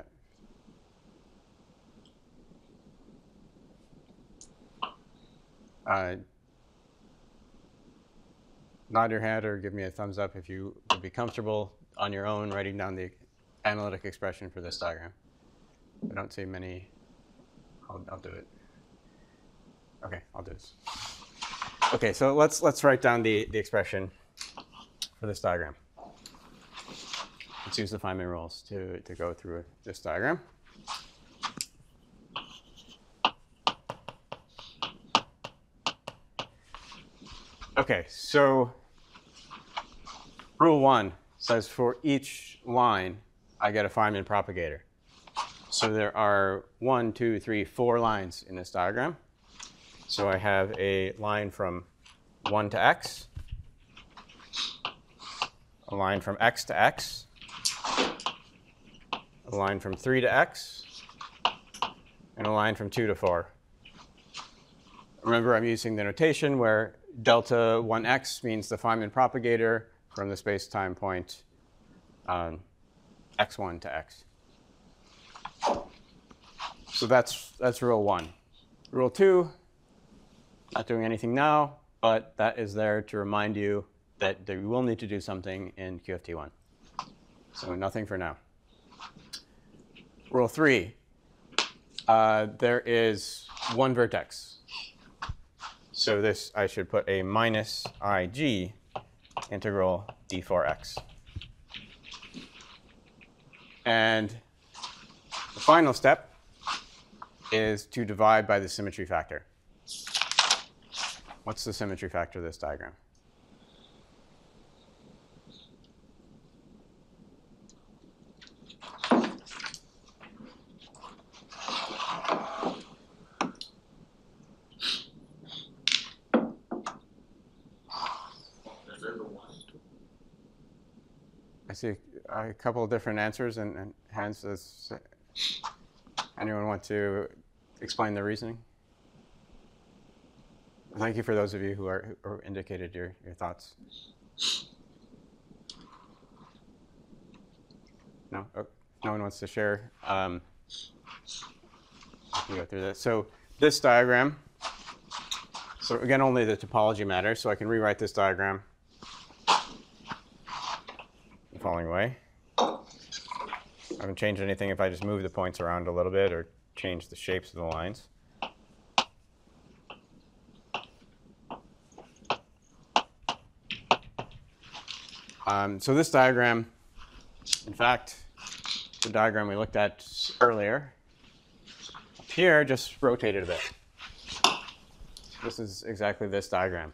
Nod your head or give me a thumbs up if you would be comfortable on your own writing down the analytic expression for this diagram. I don't see many. I'll do it. Okay, I'll do this. Okay, so let's write down the expression for this diagram. Let's use the Feynman rules to go through this diagram. Okay, so rule 1 says for each line, I get a Feynman propagator. So there are 1, 2, 3, 4 lines in this diagram. So I have a line from 1 to x, a line from x to x, a line from 3 to x, and a line from 2 to 4. Remember, I'm using the notation where delta 1x means the Feynman propagator from the space-time point x1 to x. So that's rule 1. Rule 2, not doing anything now, but that is there to remind you that you will need to do something in QFT1. So nothing for now. Rule 3, there is one vertex. So this, I should put a minus IG integral d4x. And the final step is to divide by the symmetry factor. What's the symmetry factor of this diagram? I see a couple of different answers and hands. Does anyone want to explain the reasoning? Thank you for those of you who indicated your thoughts. No? Oh, no one wants to share? I can go through this. So this diagram, so again, only the topology matters. So I can rewrite this diagram the following way. I haven't changed anything if I just move the points around a little bit or change the shapes of the lines. So this diagram, in fact, the diagram we looked at earlier, up here just rotated a bit. This is exactly this diagram.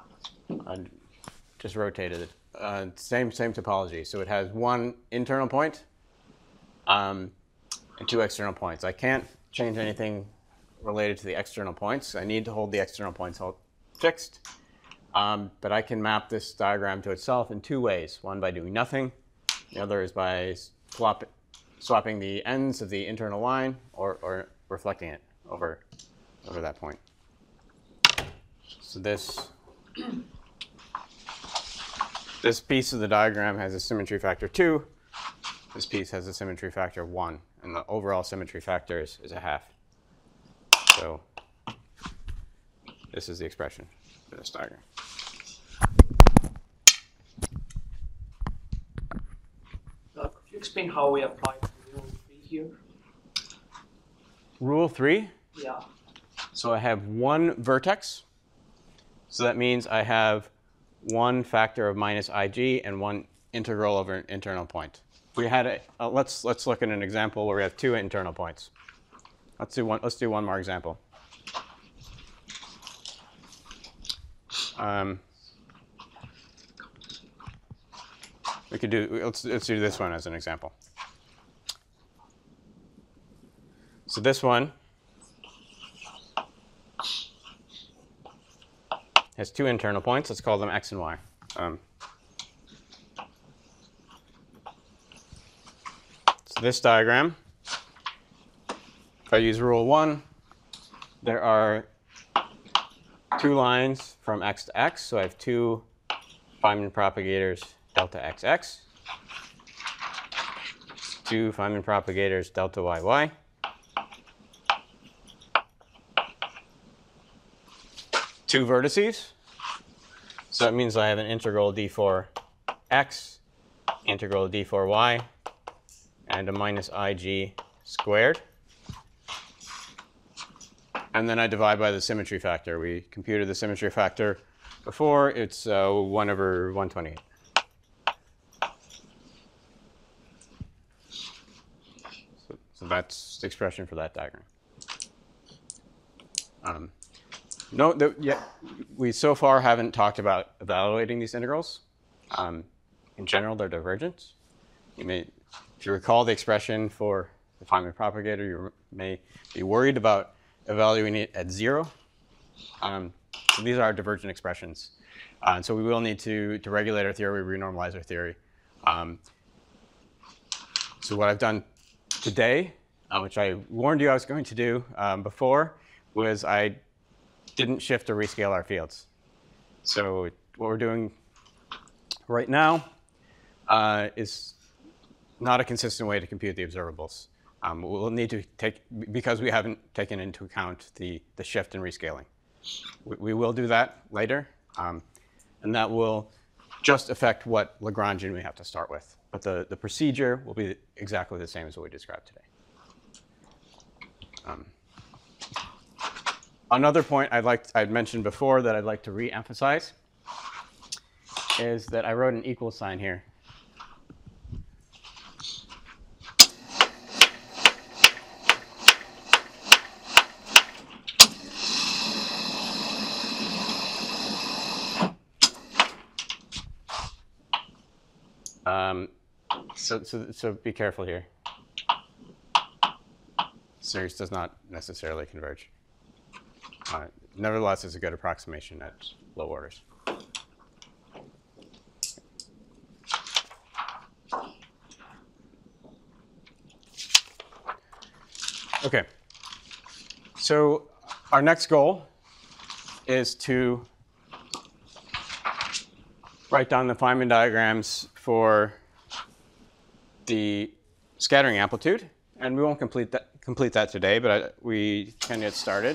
Just rotated it. Same topology. So it has one internal point and two external points. I can't change anything related to the external points. I need to hold the external points fixed. But I can map this diagram to itself in two ways. One by doing nothing. The other is by swapping the ends of the internal line or reflecting it over that point. So this piece of the diagram has a symmetry factor 2. this piece has a symmetry factor of 1, and the overall symmetry factor is a half. So this is the expression for this diagram. Could you explain how we apply rule 3 here? Rule 3? Yeah. So I have one vertex. So that means I have one factor of minus ig and one integral over an internal point. If we had a, let's look at an example where we have two internal points. Let's do one more example. We could do let's do this one as an example. So this one has two internal points. Let's call them x and y. So this diagram, if I use rule 1, there are two lines from x to x. So I have two Feynman propagators delta xx, two Feynman propagators delta yy. Two vertices. So that means I have an integral d4 x, integral d4 y, and a minus ig squared. And then I divide by the symmetry factor. We computed the symmetry factor before. It's 1 over 128. So that's the expression for that diagram. We so far haven't talked about evaluating these integrals. In general, they're divergent. If you recall the expression for the Feynman propagator, you may be worried about evaluating it at 0. So these are divergent expressions. And so we will need to regulate our theory, renormalize our theory. So what I've done today, which I warned you I was going to do before, was I didn't shift or rescale our fields. So what we're doing right now is not a consistent way to compute the observables. We'll need to take, because we haven't taken into account the shift and rescaling. We will do that later, and that will just affect what Lagrangian we have to start with. But the procedure will be exactly the same as what we described today. Another point I'd mentioned before that I'd like to re-emphasize is that I wrote an equal sign here. So be careful here. Series does not necessarily converge. Nevertheless, it's a good approximation at low orders. Okay. So our next goal is to write down the Feynman diagrams for the scattering amplitude, and we won't complete that today, but we can get started.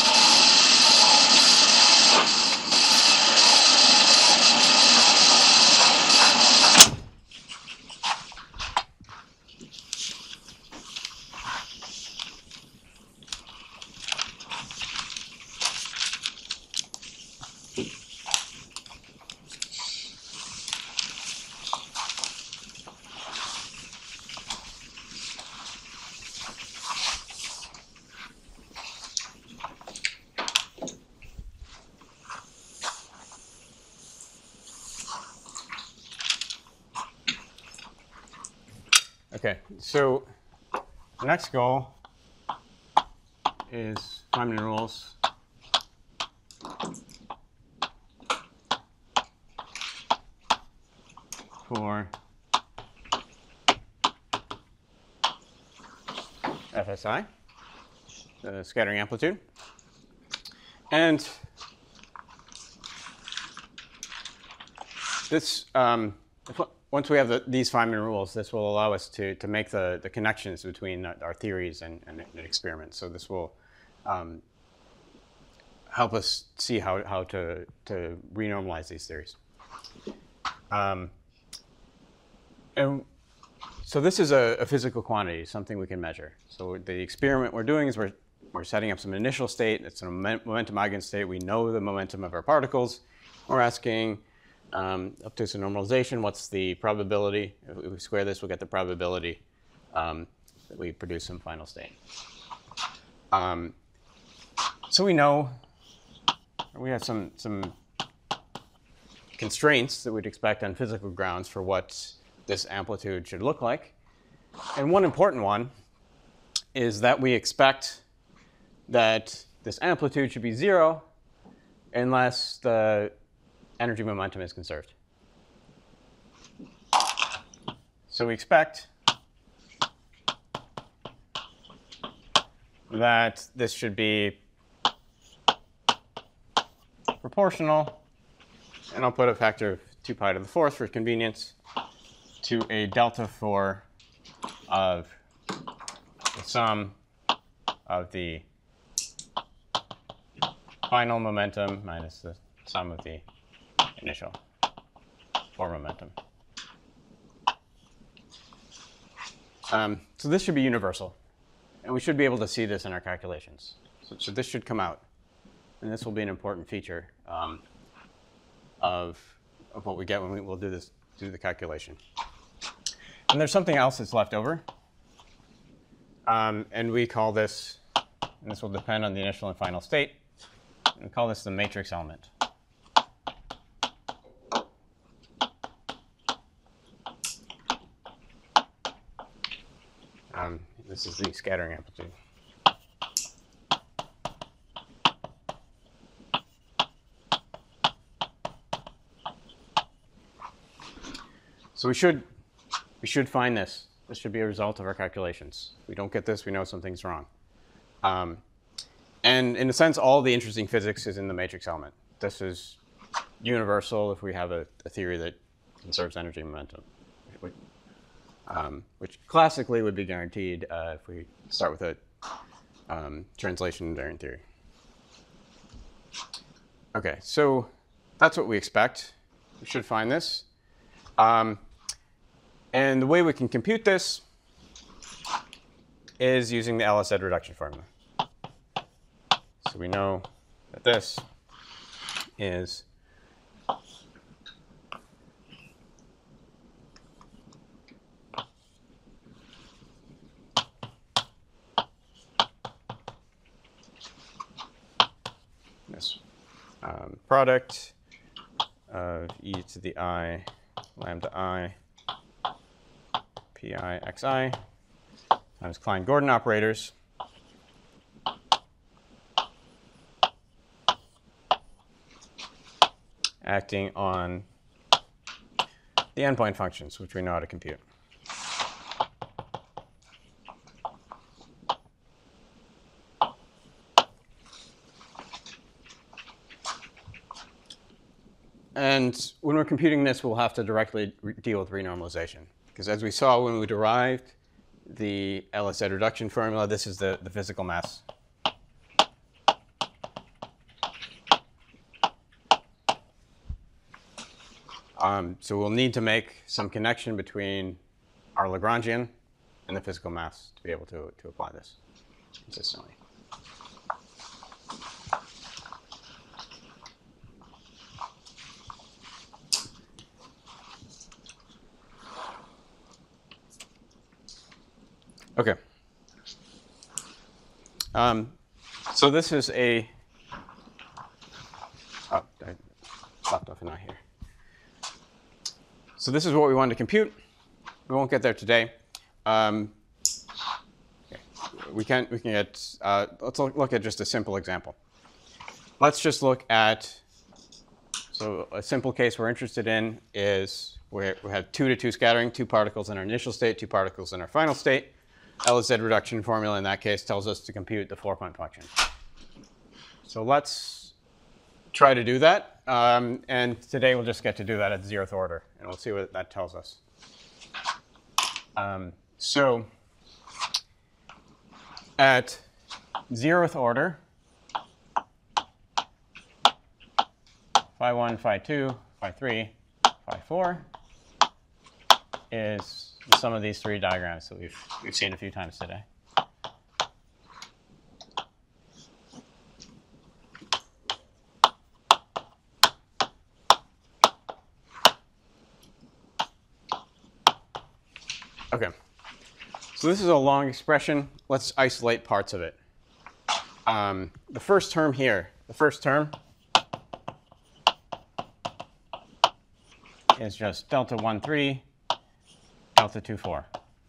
Okay, so the next goal is Feynman rules for FSI, the scattering amplitude. And this, once we have these Feynman rules, this will allow us to make the connections between our theories and experiments. So this will help us see how to renormalize these theories. And so this is a physical quantity, something we can measure. So the experiment we're doing is we're setting up some initial state. It's a momentum eigenstate. We know the momentum of our particles. We're asking, up to some normalization, what's the probability? If we square this, we'll get the probability that we produce some final state. So we know we have some constraints that we'd expect on physical grounds for what this amplitude should look like. And one important one is that we expect that this amplitude should be 0 unless the energy momentum is conserved. So we expect that this should be proportional, and I'll put a factor of 2 pi to the 4th for convenience, to a delta 4 of the sum of the final momentum minus the sum of the initial 4 momentum. So this should be universal, and we should be able to see this in our calculations. So this should come out, and this will be an important feature of what we get when we'll do the calculation. And there's something else that's left over, and we call this, and this will depend on the initial and final state, and we call this the matrix element. This is the scattering amplitude. So we should find this. This should be a result of our calculations. If we don't get this, we know something's wrong. And in a sense, all the interesting physics is in the matrix element. This is universal if we have a theory that conserves energy momentum, which classically would be guaranteed if we start with a translation invariant theory. OK, so that's what we expect. We should find this. And the way we can compute this is using the LSZ reduction formula. So we know that this is this product of e to the I lambda I pi xi times Klein-Gordon operators acting on the endpoint functions, which we know how to compute. And when we're computing this, we'll have to directly deal with renormalization. Because as we saw when we derived the LSZ reduction formula, this is the physical mass. So we'll need to make some connection between our Lagrangian and the physical mass to be able to apply this consistently. OK. So this is a I left off a knot here. So this is what we wanted to compute. We won't get there today. Okay. We can get. Let's look at just a simple example. Let's just look at. So a simple case we're interested in is we have 2 to 2 scattering, 2 particles in our initial state, 2 particles in our final state. LSZ reduction formula in that case tells us to compute the 4-point function. So let's try to do that. And today we'll just get to do that at 0th order, and we'll see what that tells us. So at 0th order, phi 1, phi 2, phi 3, phi 4 is the sum of these three diagrams that we've seen a few times today. Okay, so this is a long expression. Let's isolate parts of it. The first term here, is just delta 1, 3, delta 2, 4.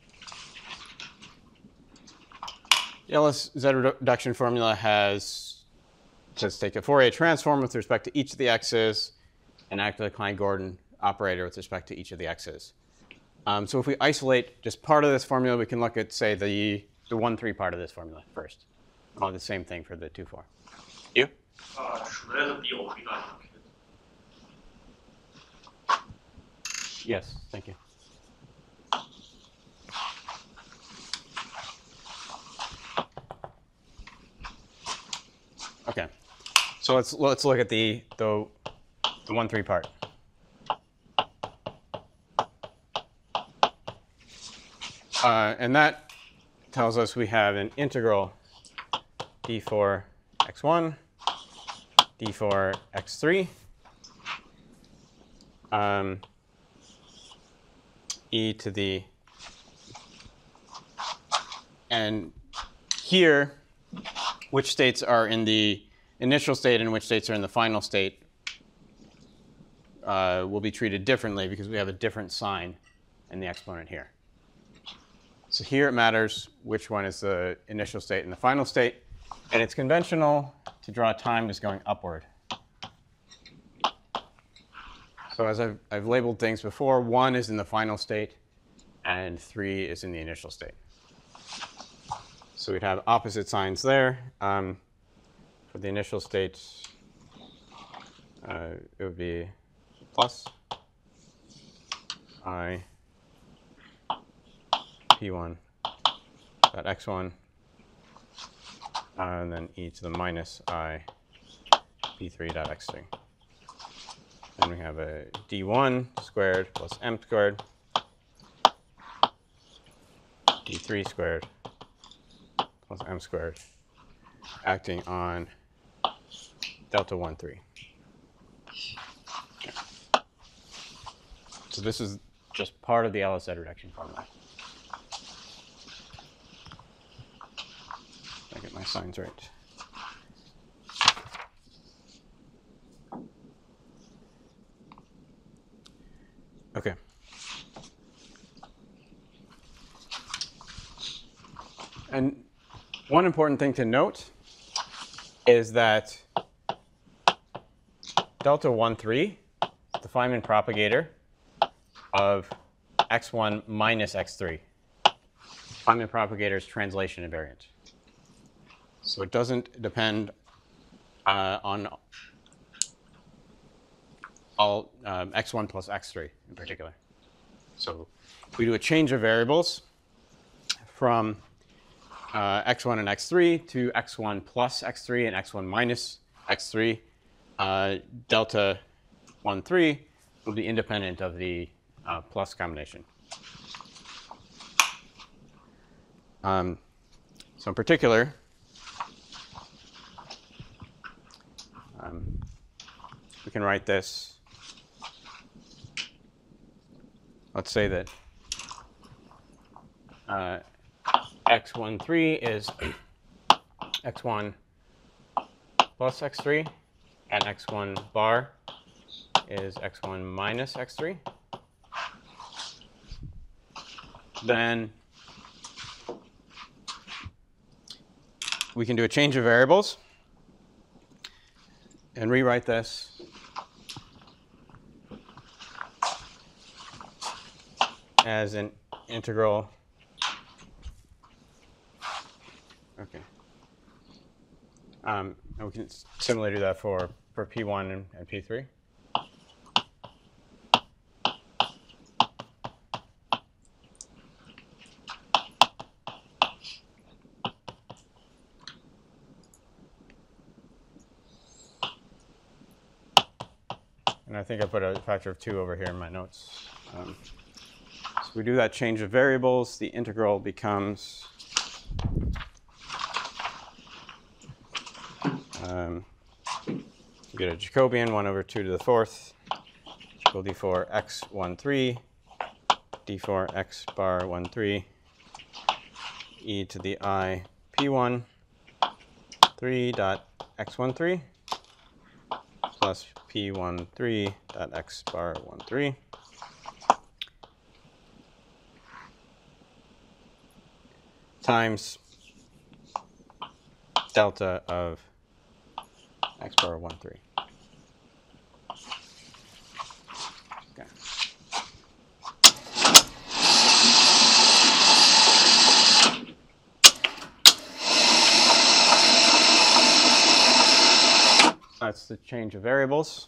The LS-Z reduction formula has, just take a Fourier transform with respect to each of the x's and act as a Klein-Gordon operator with respect to each of the x's. So if we isolate just part of this formula, we can look at, say, the 1, 3 part of this formula first. I'll do the same thing for the 2, 4. You? Yes, thank you. Okay, so let's look at the 1, 3 part. And that tells us we have an integral d4 x1, d4 x3, e to the, and here, which states are in the initial state and which states are in the final state will be treated differently because we have a different sign in the exponent here. So here it matters which one is the initial state and the final state. And it's conventional to draw time as going upward. So as I've labeled things before, 1 is in the final state and 3 is in the initial state. So we'd have opposite signs there. For the initial state, it would be plus I p1 dot x1, and then e to the minus I p3 dot x3. Then we have a d1 squared plus m squared, d3 squared plus m squared, acting on delta 1, 3. Okay. So this is just part of the LS-Z reduction formula. I get my signs right. Okay. And one important thing to note is that delta 1, 3 is the Feynman propagator of x1 minus x3. Feynman propagator is translation invariant. So it doesn't depend on all x1 plus x3 in particular. So if we do a change of variables from x1 and x3 to x1 plus x3 and x1 minus x3, delta 1, 3 will be independent of the plus combination. So in particular, we can write this. Let's say that x1, 3 is x1 plus x3, and x1 bar is x1 minus x3. Then we can do a change of variables and rewrite this as an integral. Okay. And we can similarly do that for P1 and P3. And I think I put a factor of 2 over here in my notes. So we do that change of variables. The integral becomes you get a Jacobian 1 over 2 to the 4th equal d4 x 1 3 d4 x bar 1 3 e to the I p1 3 dot x 1 3 plus p1 3 dot x bar 1 3 times delta of x bar 1 3. Okay. That's the change of variables.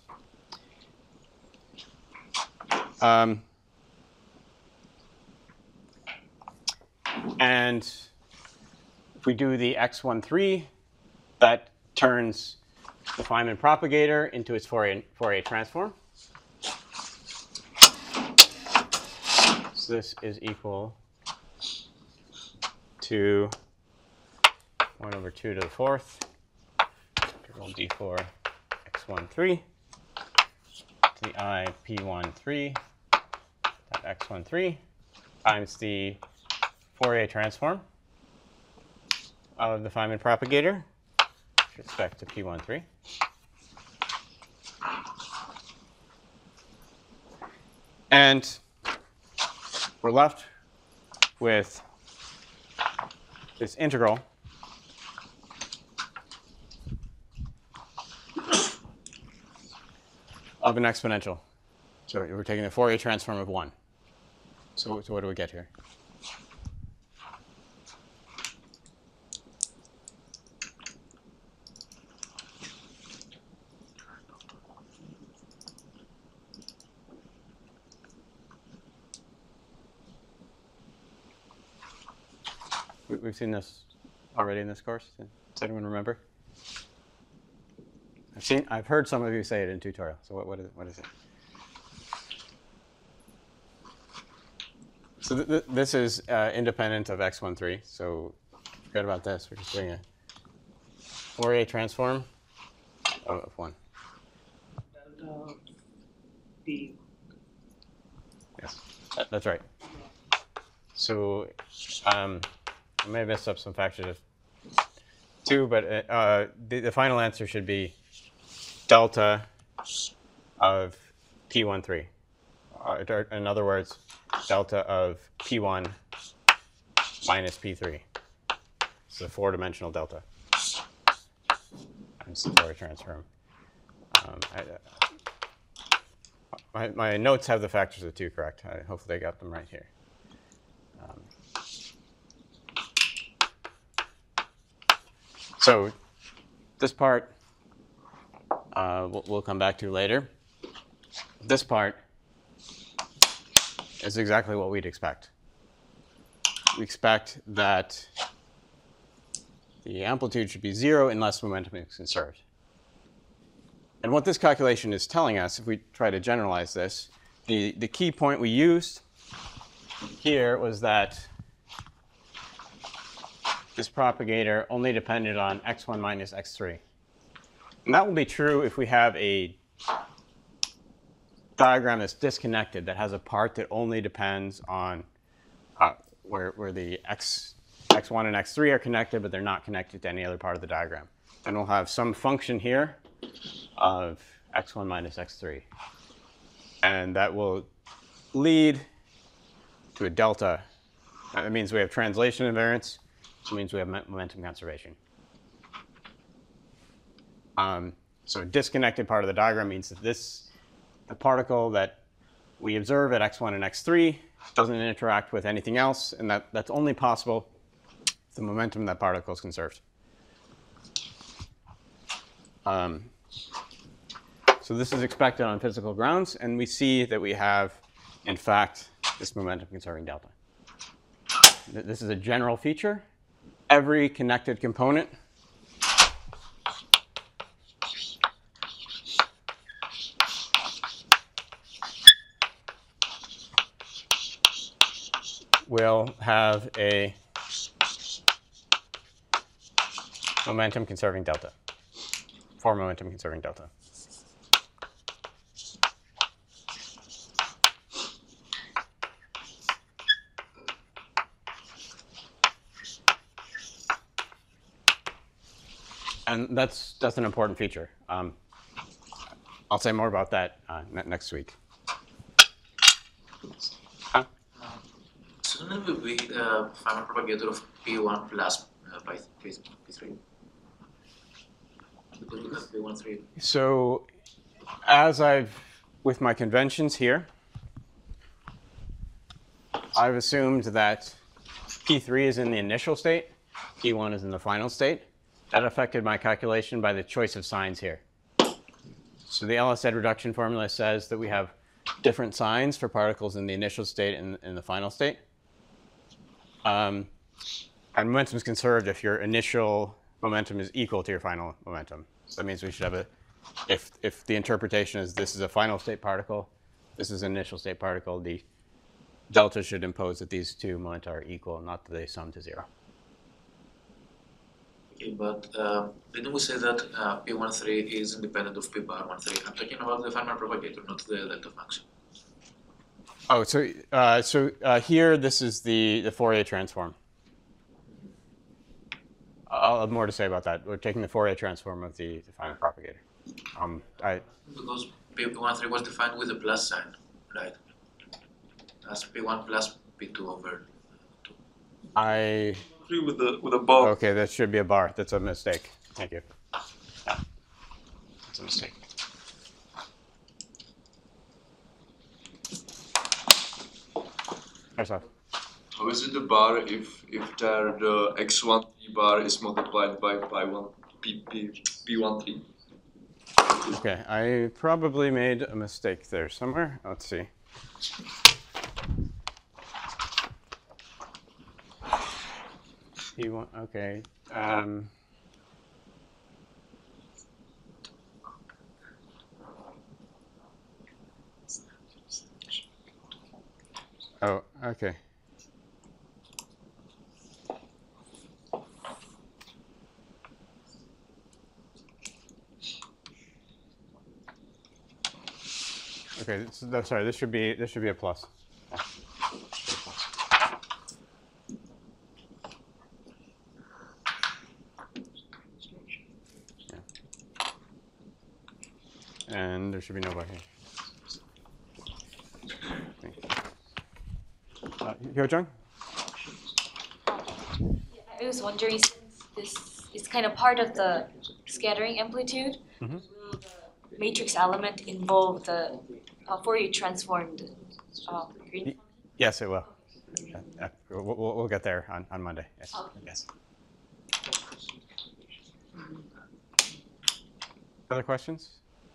And if we do the x13, that turns the Feynman propagator into its Fourier transform. So this is equal to 1 over 2 to the 4th, integral d4 x13 to the I p13 dot x13 times the Fourier transform of the Feynman propagator with respect to p13. And we're left with this integral of an exponential. So we're taking the Fourier transform of 1. So what do we get here? We've seen this already in this course. Does anyone remember? I've heard some of you say it in tutorial. So what is it? So this is independent of x13. So forget about this. We're just doing a Fourier transform of 1. Delta P. Yes, that's right. So I may have messed up some factors of 2, but the final answer should be delta of p13. In other words, delta of p1 minus p3. It's a 4-dimensional delta. It's the Fourier transform. My notes have the factors of 2 correct. Hopefully I got them right here. So this part we'll come back to later. This part is exactly what we'd expect. We expect that the amplitude should be 0 unless momentum is conserved. And what this calculation is telling us, if we try to generalize this, the key point we used here was that this propagator only depended on x1 minus x3. And that will be true if we have a diagram that's disconnected, that has a part that only depends on where the x1 and x3 are connected, but they're not connected to any other part of the diagram. Then we'll have some function here of x1 minus x3. And that will lead to a delta. That means we have translation invariance, which means we have momentum conservation. So a disconnected part of the diagram means that the particle that we observe at x1 and x3 doesn't interact with anything else, and that's only possible if the momentum of that particle is conserved. So this is expected on physical grounds, and we see that we have, in fact, this momentum conserving delta. This is a general feature. Every connected component will have a momentum conserving delta, for momentum conserving delta. And that's an important feature. I'll say more about that next week. Huh? Shouldn't it be the Feynman propagator of P1 plus P3? Because we have P1, 3. So with my conventions here, I've assumed that P3 is in the initial state, P1 is in the final state. That affected my calculation by the choice of signs here. So the LSZ reduction formula says that we have different signs for particles in the initial state and in the final state. And momentum is conserved if your initial momentum is equal to your final momentum. So that means we should have if the interpretation is this is a final state particle, this is an initial state particle, the delta should impose that these two momenta are equal, not that they sum to 0. Okay, but didn't we say that P13 is independent of P bar 13? I'm talking about the Feynman propagator, not the delta function. Oh, so here this is the Fourier transform. I'll have more to say about that. We're taking the Fourier transform of the Feynman propagator. Because P13 was defined with a plus sign, right? As P1 plus P2 over 2. I Agree with a bar. Okay, that should be a bar. That's a mistake. Thank you. Yeah. That's a mistake. How is it a bar if there the x1 t bar is multiplied by P13? Okay, I probably made a mistake there somewhere. Let's see. P1, okay. Oh, okay. Okay, sorry. This should be a plus. Yeah. And there should be no bar here. Hyo-jung? I was wondering, since this is kind of part of the scattering amplitude, will the matrix element involve the Fourier transformed green? Yes, it will. We'll get there on Monday. Yes. Okay. Yes. Other questions?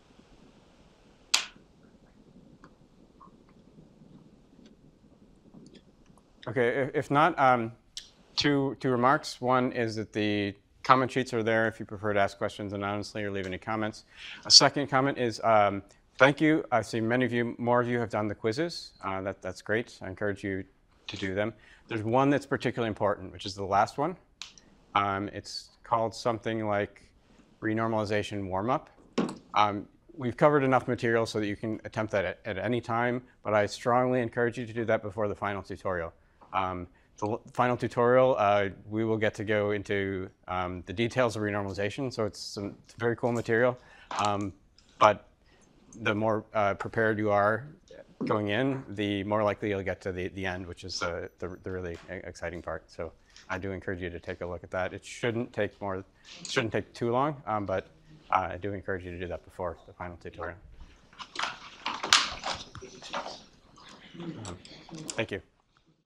Okay, if not, two remarks. One is that the comment sheets are there if you prefer to ask questions anonymously or leave any comments. A second comment is thank you. I see more of you have done the quizzes. That's great. I encourage you to do them. There's one that's particularly important, which is the last one. It's called something like renormalization warm-up. We've covered enough material so that you can attempt that at any time, but I strongly encourage you to do that before the final tutorial. The final tutorial, we will get to go into the details of renormalization, so it's very cool material. But the more prepared you are going in, the more likely you'll get to the end, which is the really exciting part. So I do encourage you to take a look at that. It shouldn't take too long, but I do encourage you to do that before the final tutorial. Thank you.